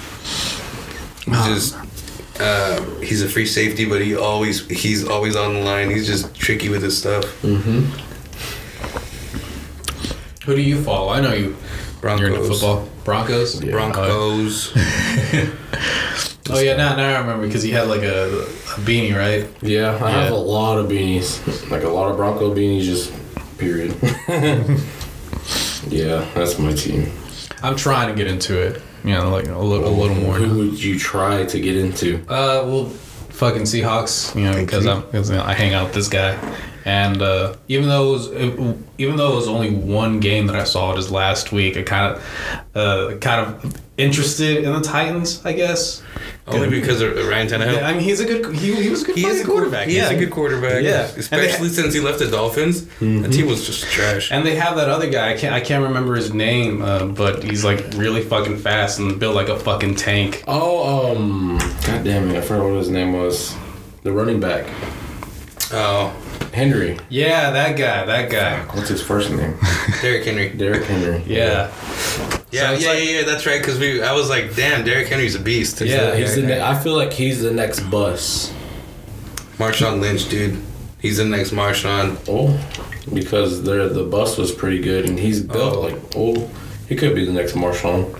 He's a free safety, but he's always on the line. He's just tricky with his stuff. Mm-hmm. Who do you follow? I know you. Broncos. You're into football. Broncos. Yeah. Broncos. Oh yeah, now I remember because he had like a beanie, right? Yeah, I have a lot of beanies. Like a lot of Bronco beanies, just period. Yeah, that's my team. I'm trying to get into it. You know, like a little more. Who would you try to get into? Well, fucking Seahawks. You know, because I hang out with this guy, and even though it was only one game that I saw just last week, I kind of interested in the Titans, I guess. Only because of Ryan Tannehill. Yeah, I mean, he's a good. He was a good quarterback. He's a good quarterback. Yeah, especially since he left the Dolphins. The team was just trash. And they have that other guy. I can't remember his name, but he's like really fucking fast and built like a fucking tank. Oh, god damn it! I forgot what his name was. The running back. Oh, Henry. Yeah, that guy. What's his first name? Derrick Henry. Derrick Henry. Yeah. Yeah, that's right. Because I was like, damn, Derrick Henry's a beast. Yeah, I feel like he's the next bus. Marshawn Lynch, dude. He's the next Marshawn. Oh, because the bus was pretty good, and he's built he could be the next Marshawn.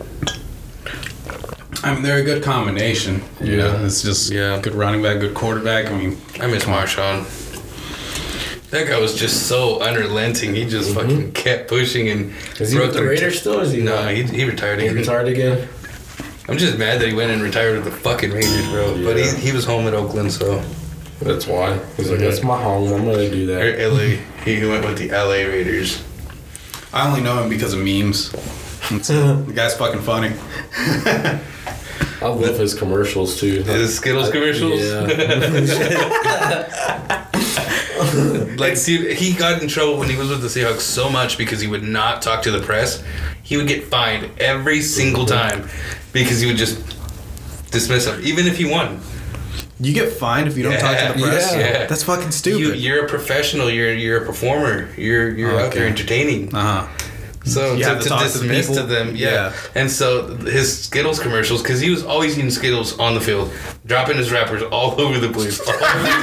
I mean, they're a good combination. You know, it's just good running back, good quarterback. I mean, I miss Marshawn. That guy was just so unrelenting. He just fucking kept pushing and. Is he with the Raiders still? Or is he? No, he retired again. He retired again. I'm just mad that he went and retired with the fucking Raiders, bro. Yeah. But he was home at Oakland, so. That's why. He's like, that's my home. I'm gonna do that. Or LA. He went with the LA Raiders. I only know him because of memes. The guy's fucking funny. I love his commercials too. His Skittles commercials? Yeah. Like, see, he got in trouble when he was with the Seahawks so much because he would not talk to the press. He would get fined every single time because he would just dismiss him, even if he won. You get fined if you don't talk to the press? Yeah. That's fucking stupid. You're a professional. You're a performer. You're out there entertaining. Uh-huh. So you have to dismiss to them, yeah. And so his Skittles commercials, because he was always eating Skittles on the field, dropping his wrappers all over the place. He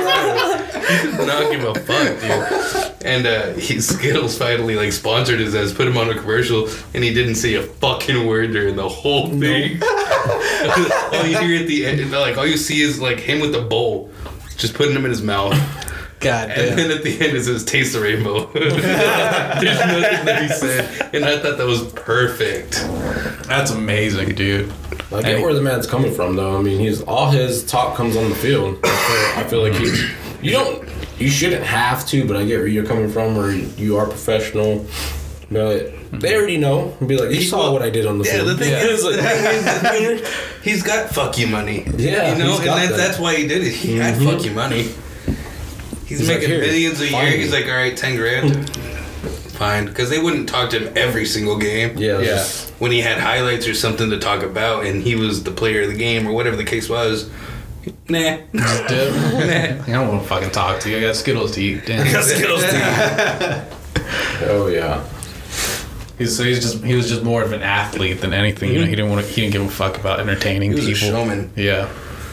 did not give a fuck, dude. And Skittles finally like sponsored his ass, put him on a commercial, and he didn't say a fucking word during the whole thing. All you hear at the end, like all you see is like him with the bowl, just putting him in his mouth. God damn. And then at the end it says taste the rainbow. There's nothing that he said. And I thought that was perfect. That's amazing, dude. I get where the man's coming from though. I mean, all his talk comes on the field. I feel like you shouldn't have to, but I get where you're coming from, where you are professional. But they already know. Be like, you saw what I did on the field. The thing is, like, he's got fuck you money. Yeah, you know, and that's why he did it. He had fuck you money. He's making like, millions a year. He's like, all right, 10 grand. Fine. Because they wouldn't talk to him every single game. Yeah. When he had highlights or something to talk about and he was the player of the game or whatever the case was, nah. I don't want to fucking talk to you. I got Skittles to eat. Damn. I got Skittles to eat. Oh, yeah. He was just more of an athlete than anything. You know, he didn't give a fuck about entertaining people. He was a showman. Yeah.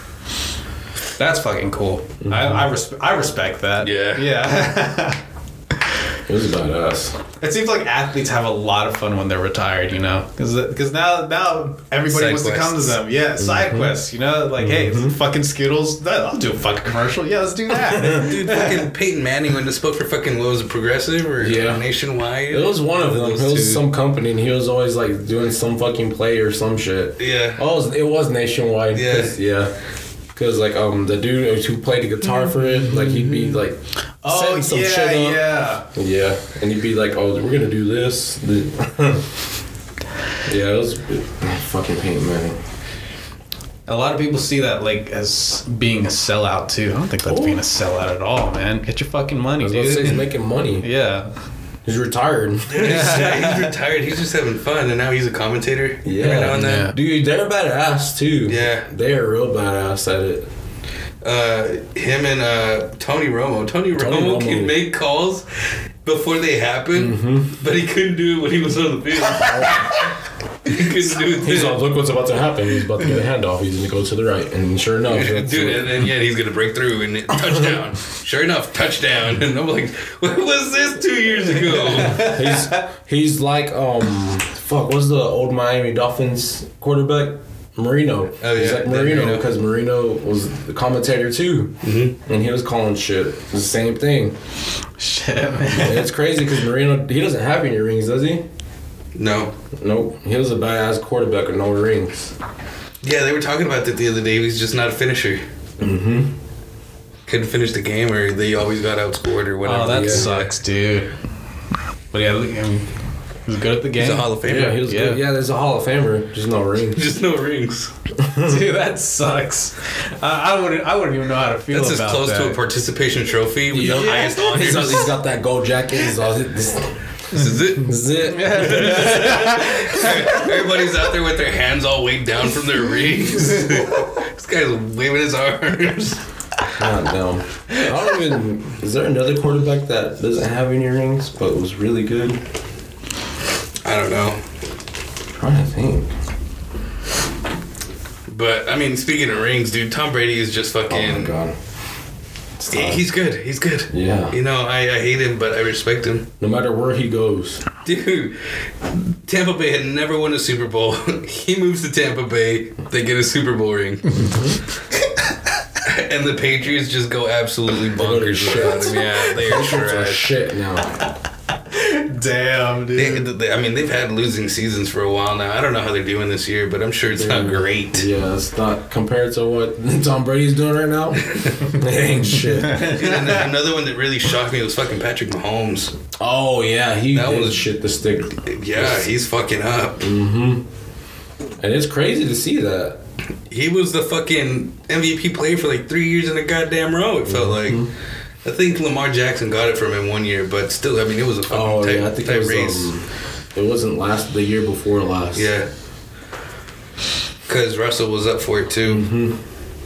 That's fucking cool. Mm-hmm. I respect that. Yeah. It was badass. It seems like athletes have a lot of fun when they're retired, you know, because now everybody wants to come to them. Yeah, side quests, you know, like hey, fucking Skittles. I'll do a fucking commercial. Yeah, let's do that. Dude, fucking Peyton Manning when they spoke for fucking what was it, Progressive or Nationwide? It was one of them. It was some company, and he was always like doing some fucking play or some shit. Yeah. Oh, it was Nationwide. Yeah. Yeah. Because like the dude who played the guitar for it, like he'd be like setting some shit up. Yeah, and he'd be like, "Oh, we're gonna do this." Yeah, it was fucking Peyton Manning. A lot of people see that like as being a sellout too. I don't think that's being a sellout at all, man. Get your fucking money, dude. He's making money. Yeah. He's retired. He's retired. He's just having fun, and now he's a commentator. Yeah, every now and then. Yeah. Dude, they're badass too. Yeah, they're real badass at it. Him and Tony Romo. Tony Romo can make calls before they happen, but he couldn't do it when he was on the field. He couldn't do it. He's all, look what's about to happen. He's about to get a handoff. He's gonna go to the right, and sure enough, dude, and then he's gonna break through and touchdown. Sure enough, touchdown. And I'm like, what was this 2 years ago? He's like what's the old Miami Dolphins quarterback? Marino. Oh yeah, he's like Marino because Marino was the commentator too, and he was calling shit. It's the same thing. Shit, man. And it's crazy because Marino, he doesn't have any rings, does he? No. Nope. He was a badass quarterback with no rings. Yeah, they were talking about that the other day. He's just not a finisher. Mm-hmm. Couldn't finish the game, or they always got outscored, or whatever. Oh, that sucks, dude. But yeah, I mean, he was good at the game. He's a Hall of Famer. Yeah, he was good. Yeah, there's a Hall of Famer, just no rings. Just no rings. Dude, that sucks. I wouldn't even know how to feel That's about as close that. to a participation trophy with the highest honors. He's got that gold jacket. This This is it. is it. Everybody's out there with their hands all weighed down from their rings. This guy's waving his arms. God damn. I don't even. Is there another quarterback that doesn't have any rings but was really good? I don't know. I'm trying to think. But, I mean, speaking of rings, dude, Tom Brady is just fucking... Oh my god. He's good. He's good. Yeah. You know, I hate him, but I respect him. No matter where he goes. Dude, Tampa Bay had never won a Super Bowl. He moves to Tampa Bay, they get a Super Bowl ring. And the Patriots just go absolutely bonkers without him. Yeah, they are trash. Shit now. Damn, dude. They've had losing seasons for a while now. I don't know how they're doing this year, but I'm sure it's not great. Yeah, it's not compared to what Tom Brady's doing right now. It ain't shit. Dude, and another one that really shocked me was fucking Patrick Mahomes. Oh yeah, That did was- shit the stick. Yeah, he's fucking up. And it's crazy to see that. He was the fucking MVP player for like 3 years in a goddamn row, it felt like. I think Lamar Jackson got it from him 1 year, but still, I mean, it was a fucking I think tight it was, race. it wasn't the year before last. Yeah. Because Russell was up for it too.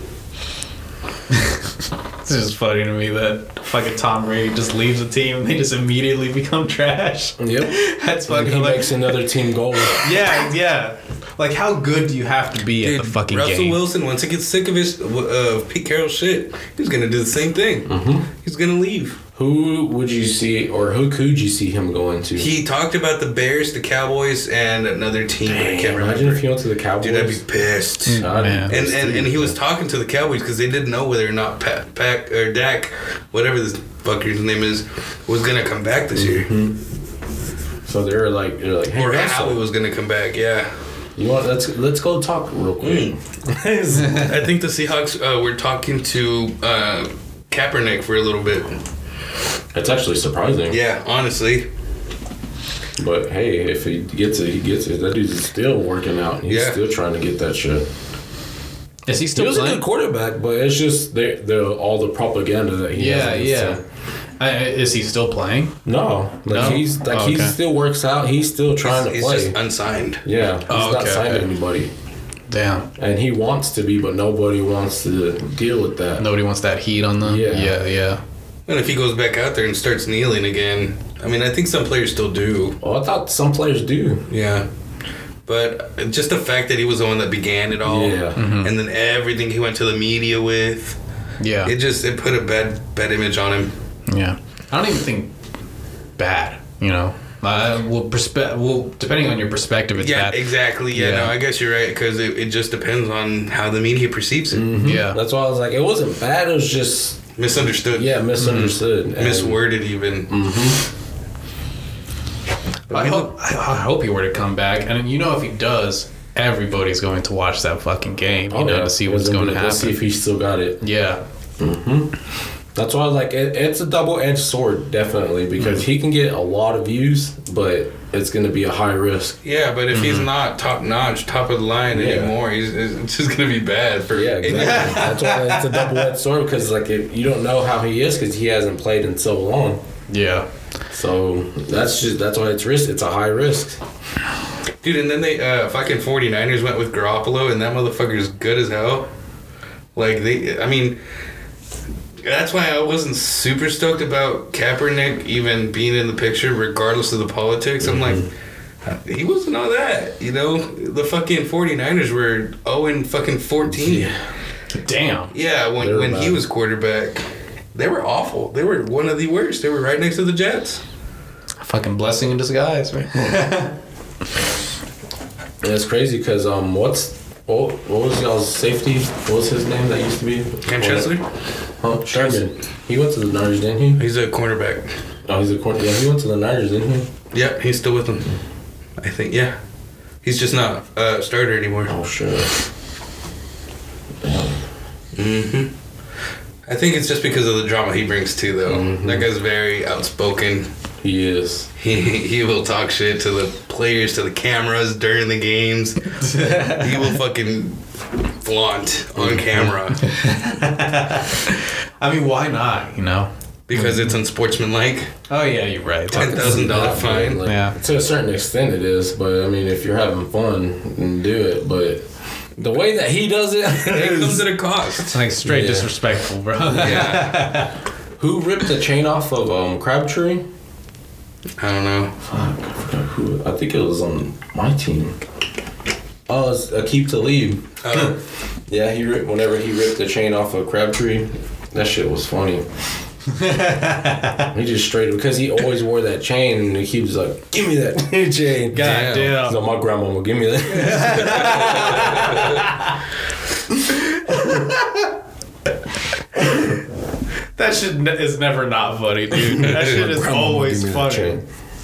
It's just funny to me that fucking Tom Brady just leaves the team and they just immediately become trash. Yep. That's And fucking he like, makes another team goal. yeah. Like, how good do you have to be at the fucking Russell game? Wilson, once he gets sick of his Pete Carroll shit, he's gonna do the same thing. He's gonna leave. Who would you see, or who could you see him going to? He talked about the Bears, the Cowboys, and another team. I can't Imagine remember. if he went to the Cowboys. Dude, I'd be pissed. God, Man. And he was talking to the Cowboys because they didn't know whether or not Pack or Dak, whatever this fucker's name is, was gonna come back this year, So they're like, hey, or Russell, how he was gonna come back. Yeah. you want? Let's go talk real quick. I think the Seahawks were talking to Kaepernick for a little bit. It's actually surprising. Yeah, honestly. But hey, if he gets it, he gets it. That dude's still working out. He's Yeah. still trying to get that shit. Is he He still was a playing? good quarterback, but it's just they're all the propaganda that he has. Yeah. Is he still playing? No, No? he's Oh, he okay. still works out. He's still trying to He's play. just unsigned. Yeah, he's Oh, not okay, signed to okay. anybody, Damn. and he wants to be, but nobody wants to deal with that. Nobody wants that heat on them. Yeah. Yeah. And if he goes back out there and starts kneeling again, I mean, I think some players still do. Oh, I thought some players do. Yeah. But just the fact that he was the one that began it all, Yeah. and then everything he went to the media with, Yeah. it put a bad image on him. Yeah. I don't even think bad, you know. Depending on your perspective, it's Yeah, bad. exactly. Yeah, Yeah. no, I guess you're right, because it just depends on how the media perceives it. Yeah. That's why I was like, it wasn't bad. It was just Misunderstood. misunderstood, and- Misworded even. I hope he were to come back, and you know, if he does, everybody's going to watch that fucking game, you know, to see what's going to Let's see happen. if he still got it. Yeah. That's why I was like, it's a double-edged sword, definitely, because he can get a lot of views, but it's going to be a high risk. Yeah, but if he's not top notch, top of the line Yeah. anymore, it's just gonna be bad for. Yeah, exactly. That's why it's a double-edged sword, because like you don't know how he is because he hasn't played in so long. Yeah. So that's why it's risk. It's a high risk. Dude, and then they fucking 49ers went with Garoppolo, and that motherfucker's good as hell. Like that's why I wasn't super stoked about Kaepernick even being in the picture, regardless of the politics. I'm like, he wasn't all that, you know. The fucking 49ers were 0-14. Yeah. Damn. Yeah, They were when he bad. was quarterback, they were awful. They were one of the worst. They were right next to the Jets. Fucking blessing in disguise, right? And it's crazy because what was y'all's safety? What was his name that used to be? Cam Chancellor, Huh? Sherman. He went to the Niners, didn't he? he's a cornerback. Oh, he's a corner. Yeah, he went to the Niners, didn't he? Yep, he's still with them. I think, yeah. He's just not a starter anymore. Oh, shit. Mm-hmm. I think it's just because of the drama he brings too, though. Mm-hmm. That guy's very outspoken. He is. He will talk shit to the players, to the cameras during the games. He will fucking flaunt on camera. I mean, why not? You know? Because it's unsportsmanlike. Oh yeah, you're right. $10,000 fine. Like, Yeah. To a certain extent, it is. But I mean, if you're having fun, then do it. But the way that he does it, It comes at a cost. It's like straight Yeah. disrespectful, bro. Yeah. Who ripped the chain off of Crabtree? I don't know. Fuck, I forgot who. I think it was on my team. Oh, it's Aqib Talib. Oh. Yeah, whenever he ripped the chain off of Crabtree, that shit was funny. He just straight, because he always wore that chain, and he was like, "Give me that chain." God damn. So my grandma give me that. That shit is never not funny, dude. That shit is Grandma always give me that funny. chain.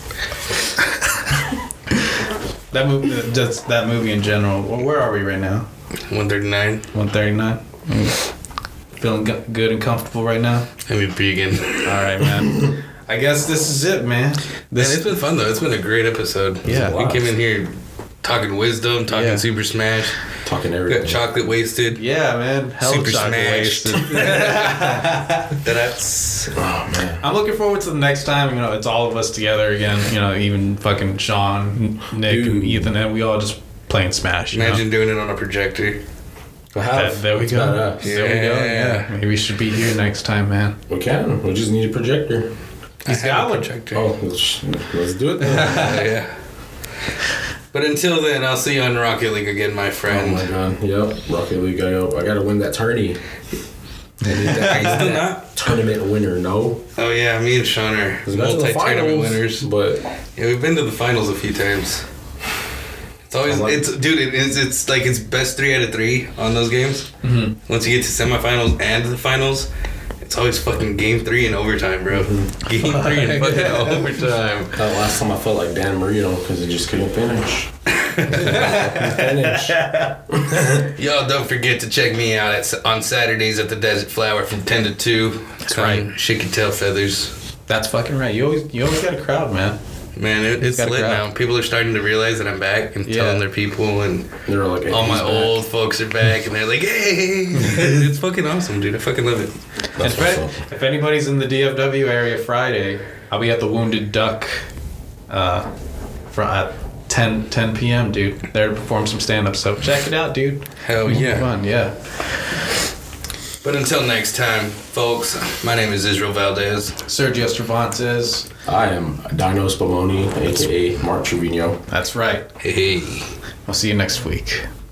That movie, just that movie in general. Well, where are we right now? 139. 139. Feeling good and comfortable right now. I mean, vegan. All right, man. I guess this is it, man. Man, it's been fun though. It's been a great episode. Yeah. We came in here talking wisdom, talking Yeah. Super Smash. Talking We everything. got chocolate wasted. Yeah, man. Hell Super chocolate smashed. wasted. That's Oh man. I'm looking forward to the next time. You know, it's all of us together again. You know, even fucking Sean, Nick, and Dude. Ethan, and we all just playing Smash. You know? imagine doing it on a projector. There we That's go. badass. There we go. Yeah. Maybe we should be here next time, man. We can. We just need a projector. He's I have got a one. projector. Oh, let's do it then. Yeah. But until then, I'll see you on Rocket League again, my Oh friend. my god. Yep. Rocket League. I gotta win that tourney. I need Are you that still not? tournament winner. No. Oh yeah, me and Sean are We got to the multi-tournament finals, winners. but Yeah, we've been to the finals a few times. It's always, it's like it's best 3 out of 3 on those games. Mm-hmm. Once you get to semifinals and the finals, it's always fucking game 3 in overtime, bro. Game 3 in fucking overtime. that last time I felt like Dan Marino because he just couldn't finish. Finish. Y'all don't forget to check me out on Saturdays at the Desert Flower from 10 to 2. That's right. Shake your tail feathers. That's fucking right. You always got a crowd, man. Man, it's got a lit crowd. now. People are starting to realize that I'm back and telling their people, and They're like, hey, all my he's back. old folks are back, and they're like, hey! It's fucking awesome, dude. I fucking love it. That's what's up. If anybody's in the DFW area Friday, I'll be at the Wounded Duck at 10 p.m., dude. There to perform some stand-up. So check it out, dude. Hell It'll be yeah. fun, yeah. But until next time, folks, my name is Israel Valdez. Sergio Cervantes. I am Dino Spumoni, aka Mark Trevino. That's right. Hey. I'll see you next week.